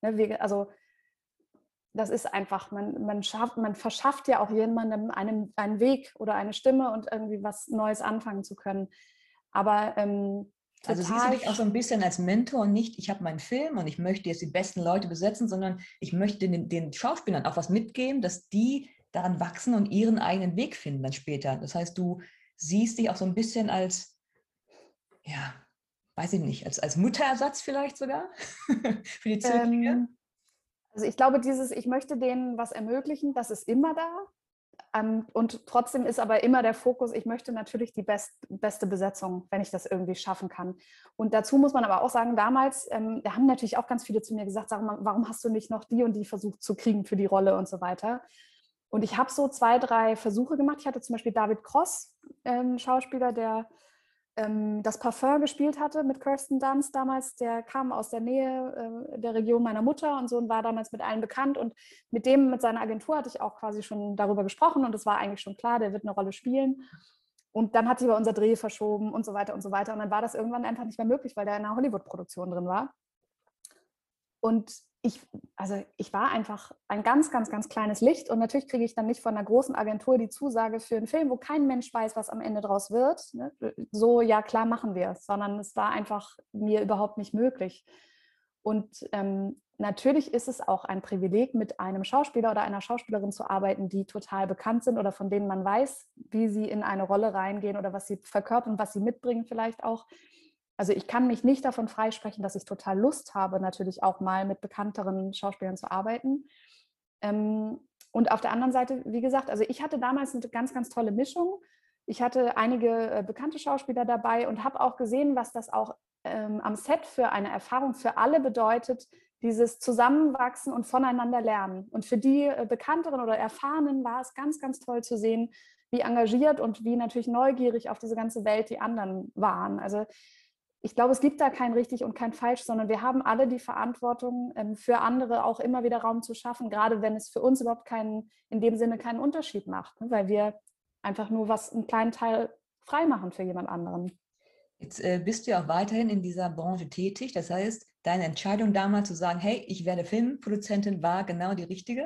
Ne, wir, also das ist einfach, man, man, schafft, man verschafft ja auch jemandem einen, einen Weg oder eine Stimme und irgendwie was Neues anfangen zu können. Aber ähm, Also siehst du total, dich auch so ein bisschen als Mentor und nicht, ich habe meinen Film und ich möchte jetzt die besten Leute besetzen, sondern ich möchte den, den Schauspielern auch was mitgeben, dass die daran wachsen und ihren eigenen Weg finden dann später. Das heißt, du siehst dich auch so ein bisschen als, ja, weiß ich nicht, als, als Mutterersatz vielleicht sogar für die Zöglinge. ähm, also ich glaube, dieses, ich möchte denen was ermöglichen, das ist immer da. Ähm, und trotzdem ist aber immer der Fokus, ich möchte natürlich die best, beste Besetzung, wenn ich das irgendwie schaffen kann. Und dazu muss man aber auch sagen, damals, ähm, da haben natürlich auch ganz viele zu mir gesagt, sag mal, warum hast du nicht noch die und die versucht zu kriegen für die Rolle und so weiter. Und ich habe so zwei, drei Versuche gemacht. Ich hatte zum Beispiel David Cross, ähm, Schauspieler, der ähm, das Parfum gespielt hatte mit Kirsten Dunst damals. Der kam aus der Nähe äh, der Region meiner Mutter und so und war damals mit allen bekannt. Und mit dem, mit seiner Agentur hatte ich auch quasi schon darüber gesprochen und es war eigentlich schon klar, der wird eine Rolle spielen. Und dann hat sich aber unser Dreh verschoben und so weiter und so weiter. Und dann war das irgendwann einfach nicht mehr möglich, weil der in einer Hollywood-Produktion drin war. Und ich, also ich war einfach ein ganz, ganz, ganz kleines Licht. Und natürlich kriege ich dann nicht von einer großen Agentur die Zusage für einen Film, wo kein Mensch weiß, was am Ende draus wird. Ne? So, ja, klar, machen wir es. Sondern es war einfach mir überhaupt nicht möglich. Und ähm, natürlich ist es auch ein Privileg, mit einem Schauspieler oder einer Schauspielerin zu arbeiten, die total bekannt sind oder von denen man weiß, wie sie in eine Rolle reingehen oder was sie verkörpern, was sie mitbringen vielleicht auch. Also ich kann mich nicht davon freisprechen, dass ich total Lust habe, natürlich auch mal mit bekannteren Schauspielern zu arbeiten. Ähm, und auf der anderen Seite, wie gesagt, also ich hatte damals eine ganz, ganz tolle Mischung. Ich hatte einige äh, bekannte Schauspieler dabei und habe auch gesehen, was das auch ähm, am Set für eine Erfahrung für alle bedeutet, dieses Zusammenwachsen und voneinander lernen. Und für die äh, Bekannteren oder Erfahrenen war es ganz, ganz toll zu sehen, wie engagiert und wie natürlich neugierig auf diese ganze Welt die anderen waren. Also ich glaube, es gibt da kein richtig und kein falsch, sondern wir haben alle die Verantwortung, ähm, für andere auch immer wieder Raum zu schaffen, gerade wenn es für uns überhaupt keinen, in dem Sinne keinen Unterschied macht, ne? Weil wir einfach nur was, einen kleinen Teil frei machen für jemand anderen. Jetzt äh, bist du ja auch weiterhin in dieser Branche tätig. Das heißt, deine Entscheidung damals zu sagen, hey, ich werde Filmproduzentin, war genau die richtige?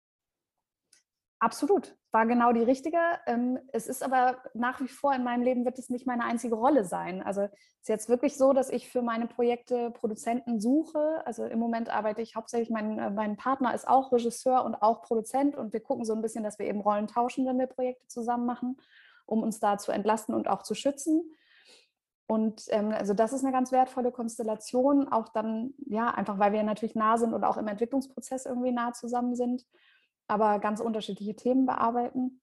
Absolut, war genau die richtige. Ähm, Es ist aber nach wie vor in meinem Leben wird es nicht meine einzige Rolle sein. Also es ist jetzt wirklich so, dass ich für meine Projekte Produzenten suche. Also im Moment arbeite ich hauptsächlich, mein, äh, mein Partner ist auch Regisseur und auch Produzent und wir gucken so ein bisschen, dass wir eben Rollen tauschen, wenn wir Projekte zusammen machen, um uns da zu entlasten und auch zu schützen. Und ähm, also das ist eine ganz wertvolle Konstellation, auch dann, ja, einfach weil wir natürlich nah sind und auch im Entwicklungsprozess irgendwie nah zusammen sind, aber ganz unterschiedliche Themen bearbeiten.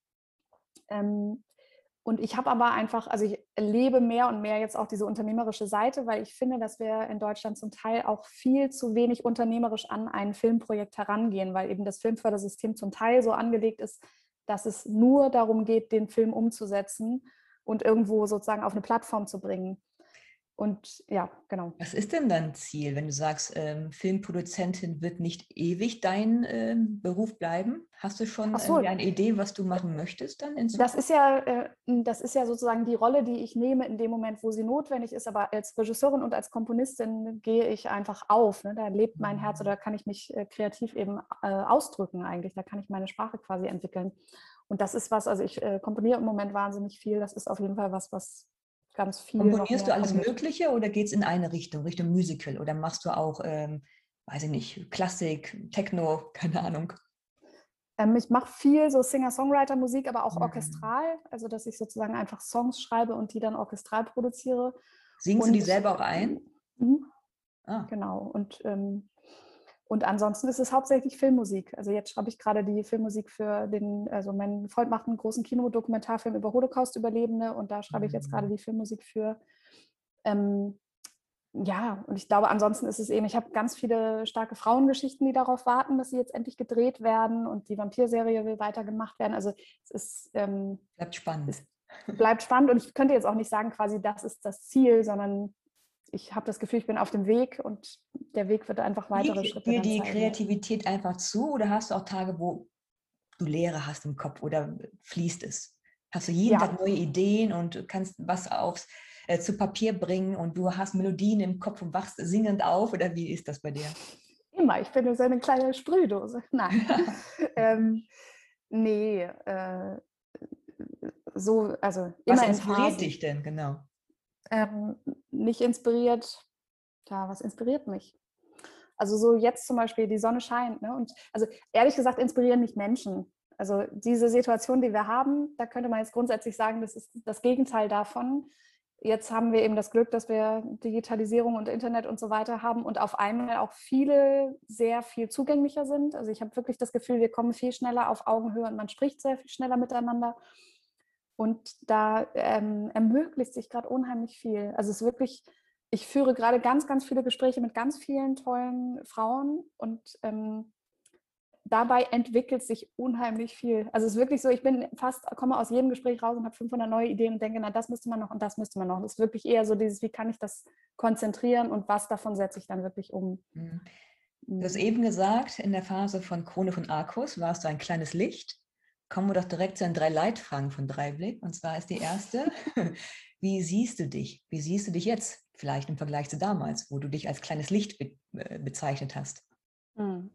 Ähm, und ich habe aber einfach, also ich lebe mehr und mehr jetzt auch diese unternehmerische Seite, weil ich finde, dass wir in Deutschland zum Teil auch viel zu wenig unternehmerisch an ein Filmprojekt herangehen, weil eben das Filmfördersystem zum Teil so angelegt ist, dass es nur darum geht, den Film umzusetzen und irgendwo sozusagen auf eine Plattform zu bringen. Und ja, genau. Was ist denn dein Ziel, wenn du sagst, ähm, Filmproduzentin wird nicht ewig dein ähm, Beruf bleiben? Hast du schon Ach irgendwie so, eine Idee, was du machen möchtest dann in das Zukunft? ist ja, äh, das ist ja sozusagen die Rolle, die ich nehme in dem Moment, wo sie notwendig ist. Aber als Regisseurin und als Komponistin gehe ich einfach auf. Ne? Da lebt mein Herz oder kann ich mich äh, kreativ eben äh, ausdrücken eigentlich. Da kann ich meine Sprache quasi entwickeln. Und das ist was, also ich äh, komponiere im Moment wahnsinnig viel. Das ist auf jeden Fall was, was ganz viel noch Komponierst mehr du alles kommen wird. Mögliche oder geht es in eine Richtung, Richtung Musical? Oder machst du auch, ähm, weiß ich nicht, Klassik, Techno, keine Ahnung? Ähm, ich mache viel so Singer-Songwriter-Musik, aber auch Hm. orchestral. Also dass ich sozusagen einfach Songs schreibe und die dann orchestral produziere. Singst du die Und selber auch äh, ein? mhm. Ah. Genau. Und, ähm, und ansonsten ist es hauptsächlich Filmmusik. Also jetzt schreibe ich gerade die Filmmusik für den, also mein Freund macht einen großen Kinodokumentarfilm über Holocaust-Überlebende und da schreibe ich jetzt gerade Hm. die Filmmusik für. Ähm, ja, und ich glaube, ansonsten ist es eben, ich habe ganz viele starke Frauengeschichten, die darauf warten, dass sie jetzt endlich gedreht werden und die Vampirserie will weitergemacht werden. Also es ist, ähm, Bleibt spannend. es bleibt spannend und ich könnte jetzt auch nicht sagen, quasi das ist das Ziel, sondern ich habe das Gefühl, ich bin auf dem Weg und der Weg wird einfach weitere Liegt Schritte dir dann die zeigen. Kreativität einfach zu oder hast du auch Tage, wo du Leere hast im Kopf oder fließt es? Hast du jeden Ja, Tag neue Ideen und kannst was aufs, äh, zu Papier bringen und du hast Melodien im Kopf und wachst singend auf oder wie ist das bei dir? immer. Ich bin nur so eine kleine Sprühdose. Nein. ähm, nee, äh, so, also Was immer in inspiriert Phasen. dich denn, genau? Ähm, nicht inspiriert, ja, was inspiriert mich? Also so jetzt zum Beispiel, die Sonne scheint. Ne? Und also ehrlich gesagt inspirieren mich Menschen. Also diese Situation, die wir haben, da könnte man jetzt grundsätzlich sagen, das ist das Gegenteil davon. Jetzt haben wir eben das Glück, dass wir Digitalisierung und Internet und so weiter haben und auf einmal auch viele sehr viel zugänglicher sind. Also ich habe wirklich das Gefühl, wir kommen viel schneller auf Augenhöhe und man spricht sehr viel schneller miteinander. Und da ähm, ermöglicht sich gerade unheimlich viel. Also es ist wirklich, ich führe gerade ganz, ganz viele Gespräche mit ganz vielen tollen Frauen und ähm, dabei entwickelt sich unheimlich viel. Also es ist wirklich so, ich bin fast, komme aus jedem Gespräch raus und habe fünfhundert neue Ideen und denke, na, das müsste man noch und das müsste man noch. Es ist wirklich eher so dieses, wie kann ich das konzentrieren und was davon setze ich dann wirklich um. Mhm. Du hast eben gesagt, in der Phase von Krone von Arcus warst du ein kleines Licht. Kommen wir doch direkt zu den drei Leitfragen von Dreiblick. Und zwar ist die erste, wie siehst du dich? Wie siehst du dich jetzt vielleicht im Vergleich zu damals, wo du dich als kleines Licht be äh, bezeichnet hast? Hm.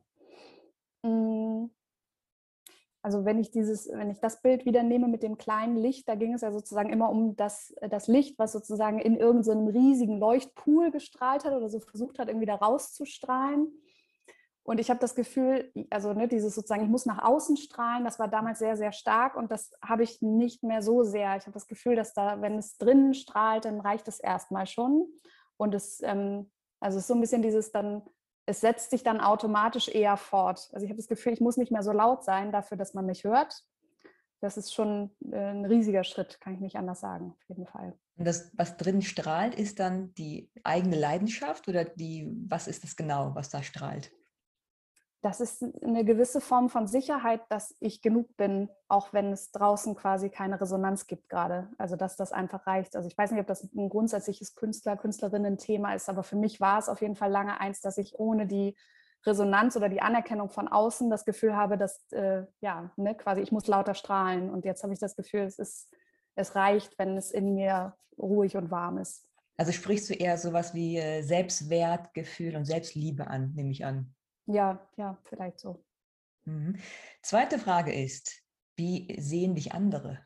Also wenn ich dieses, wenn ich das Bild wieder nehme mit dem kleinen Licht, da ging es ja sozusagen immer um das, das Licht, was sozusagen in irgendeinem riesigen Leuchtpool gestrahlt hat oder so versucht hat, irgendwie da rauszustrahlen. Und ich habe das Gefühl, also ne, dieses sozusagen, ich muss nach außen strahlen, das war damals sehr, sehr stark und das habe ich nicht mehr so sehr. Ich habe das Gefühl, dass da, wenn es drinnen strahlt, dann reicht es erstmal schon. Und es, ähm, also es ist so ein bisschen dieses dann, es setzt sich dann automatisch eher fort. Also ich habe das Gefühl, ich muss nicht mehr so laut sein dafür, dass man mich hört. Das ist schon äh, ein riesiger Schritt, kann ich nicht anders sagen, auf jeden Fall. Und das, was drin strahlt, ist dann die eigene Leidenschaft oder die, was ist das genau, was da strahlt? Das ist eine gewisse Form von Sicherheit, dass ich genug bin, auch wenn es draußen quasi keine Resonanz gibt gerade. Also dass das einfach reicht. Also ich weiß nicht, ob das ein grundsätzliches Künstler, Künstlerinnen-Thema ist, aber für mich war es auf jeden Fall lange eins, dass ich ohne die Resonanz oder die Anerkennung von außen das Gefühl habe, dass äh, ja, ne, quasi ich muss lauter strahlen. Und jetzt habe ich das Gefühl, es ist, es reicht, wenn es in mir ruhig und warm ist. Also sprichst du eher sowas wie äh, Selbstwertgefühl und Selbstliebe an, nehme ich an. Ja, ja, vielleicht so. Mhm. Zweite Frage ist, wie sehen dich andere?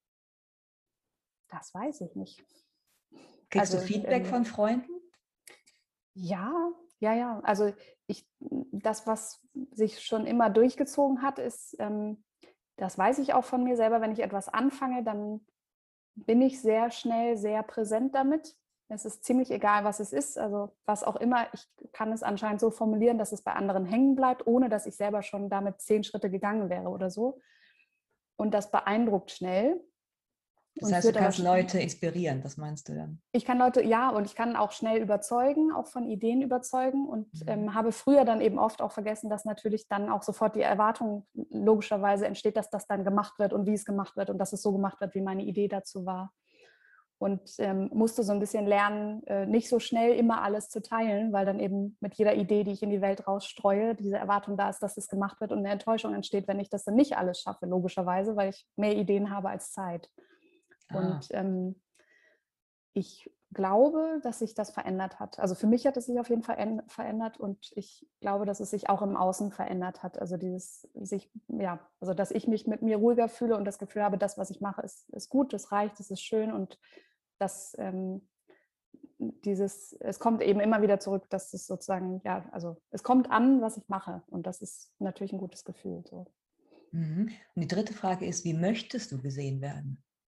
Das weiß ich nicht. Kriegst Also du Feedback ähm, von Freunden? ja, ja, ja. Also ich, das, was sich schon immer durchgezogen hat, ist, ähm, das weiß ich auch von mir selber, wenn ich etwas anfange, dann bin ich sehr schnell sehr präsent damit. Es ist ziemlich egal, was es ist, also was auch immer. Ich kann es anscheinend so formulieren, dass es bei anderen hängen bleibt, ohne dass ich selber schon damit zehn Schritte gegangen wäre oder so. Und das beeindruckt schnell Das und heißt, du führt aber kannst Leute inspirieren, das meinst du dann? Ich kann Leute, ja, und ich kann auch schnell überzeugen, auch von Ideen überzeugen und Mhm. ähm, habe früher dann eben oft auch vergessen, dass natürlich dann auch sofort die Erwartung logischerweise entsteht, dass das dann gemacht wird und wie es gemacht wird und dass es so gemacht wird, wie meine Idee dazu war. Und ähm, musste so ein bisschen lernen, äh, nicht so schnell immer alles zu teilen, weil dann eben mit jeder Idee, die ich in die Welt rausstreue, diese Erwartung da ist, dass es gemacht wird und eine Enttäuschung entsteht, wenn ich das dann nicht alles schaffe, logischerweise, weil ich mehr Ideen habe als Zeit. Ah. Und ähm, ich glaube, dass sich das verändert hat. Also für mich hat es sich auf jeden Fall verändert und ich glaube, dass es sich auch im Außen verändert hat. Also dieses sich, ja, also dass ich mich mit mir ruhiger fühle und das Gefühl habe, das, was ich mache, ist, ist gut, es reicht, es ist schön und dass ähm, dieses, es kommt eben immer wieder zurück, dass es sozusagen, ja, also es kommt an, was ich mache und das ist natürlich ein gutes Gefühl. So. Mhm. Und die dritte Frage ist, wie möchtest du gesehen werden?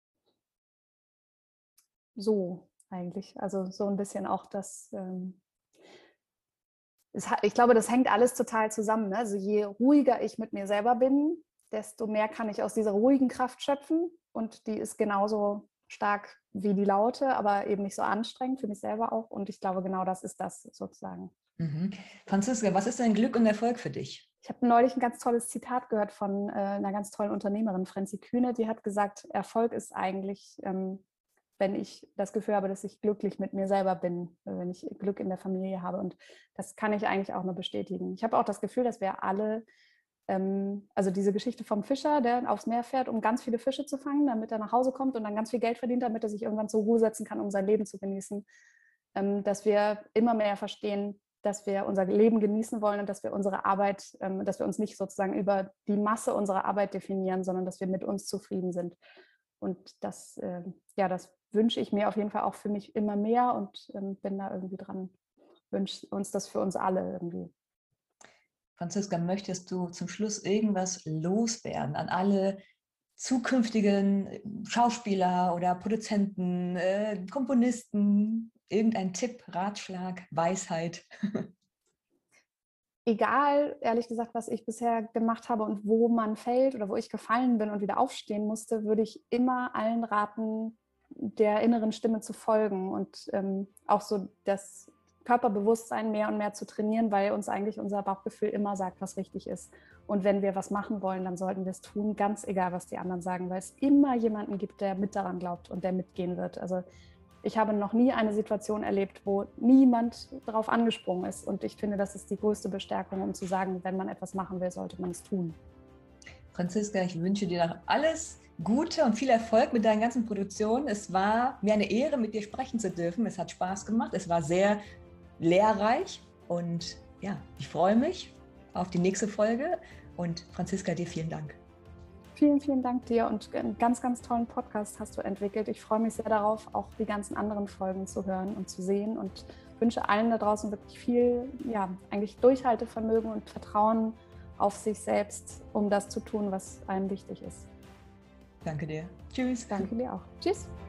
So eigentlich. Also so ein bisschen auch das, ähm, es, ich glaube, das hängt alles total zusammen. Ne? Also je ruhiger ich mit mir selber bin, desto mehr kann ich aus dieser ruhigen Kraft schöpfen und die ist genauso stark wie die Laute, aber eben nicht so anstrengend für mich selber auch und ich glaube, genau das ist das sozusagen. Mhm. Franziska, was ist denn Glück und Erfolg für dich? Ich habe neulich ein ganz tolles Zitat gehört von äh, einer ganz tollen Unternehmerin, Franzi Kühne, die hat gesagt, Erfolg ist eigentlich, ähm, wenn ich das Gefühl habe, dass ich glücklich mit mir selber bin, wenn ich Glück in der Familie habe. Und das kann ich eigentlich auch nur bestätigen. Ich habe auch das Gefühl, dass wir alle, ähm, also diese Geschichte vom Fischer, der aufs Meer fährt, um ganz viele Fische zu fangen, damit er nach Hause kommt und dann ganz viel Geld verdient, damit er sich irgendwann zur Ruhe setzen kann, um sein Leben zu genießen, ähm, dass wir immer mehr verstehen, dass wir unser Leben genießen wollen und dass wir unsere Arbeit, ähm, dass wir uns nicht sozusagen über die Masse unserer Arbeit definieren, sondern dass wir mit uns zufrieden sind. Und das, äh, ja, das wünsche ich mir auf jeden Fall auch für mich immer mehr und ähm, bin da irgendwie dran, wünsche uns das für uns alle irgendwie. Franziska, möchtest du zum Schluss irgendwas loswerden an alle zukünftigen Schauspieler oder Produzenten, äh, Komponisten? Irgendein Tipp, Ratschlag, Weisheit? Egal, ehrlich gesagt, was ich bisher gemacht habe und wo man fällt oder wo ich gefallen bin und wieder aufstehen musste, würde ich immer allen raten, der inneren Stimme zu folgen und ähm, auch so das Körperbewusstsein mehr und mehr zu trainieren, weil uns eigentlich unser Bauchgefühl immer sagt, was richtig ist. Und wenn wir was machen wollen, dann sollten wir es tun, ganz egal, was die anderen sagen, weil es immer jemanden gibt, der mit daran glaubt und der mitgehen wird. Also ich habe noch nie eine Situation erlebt, wo niemand darauf angesprungen ist. Und ich finde, das ist die größte Bestärkung, um zu sagen, wenn man etwas machen will, sollte man es tun. Franziska, ich wünsche dir noch alles Gute und viel Erfolg mit deinen ganzen Produktionen. Es war mir eine Ehre, mit dir sprechen zu dürfen. Es hat Spaß gemacht. Es war sehr lehrreich. Und ja, ich freue mich auf die nächste Folge. Und Franziska, dir vielen Dank. Vielen, vielen Dank dir und einen ganz, ganz tollen Podcast hast du entwickelt. Ich freue mich sehr darauf, auch die ganzen anderen Folgen zu hören und zu sehen und wünsche allen da draußen wirklich viel, ja, eigentlich Durchhaltevermögen und Vertrauen auf sich selbst, um das zu tun, was einem wichtig ist. Danke dir. Tschüss. Danke dir auch. Tschüss.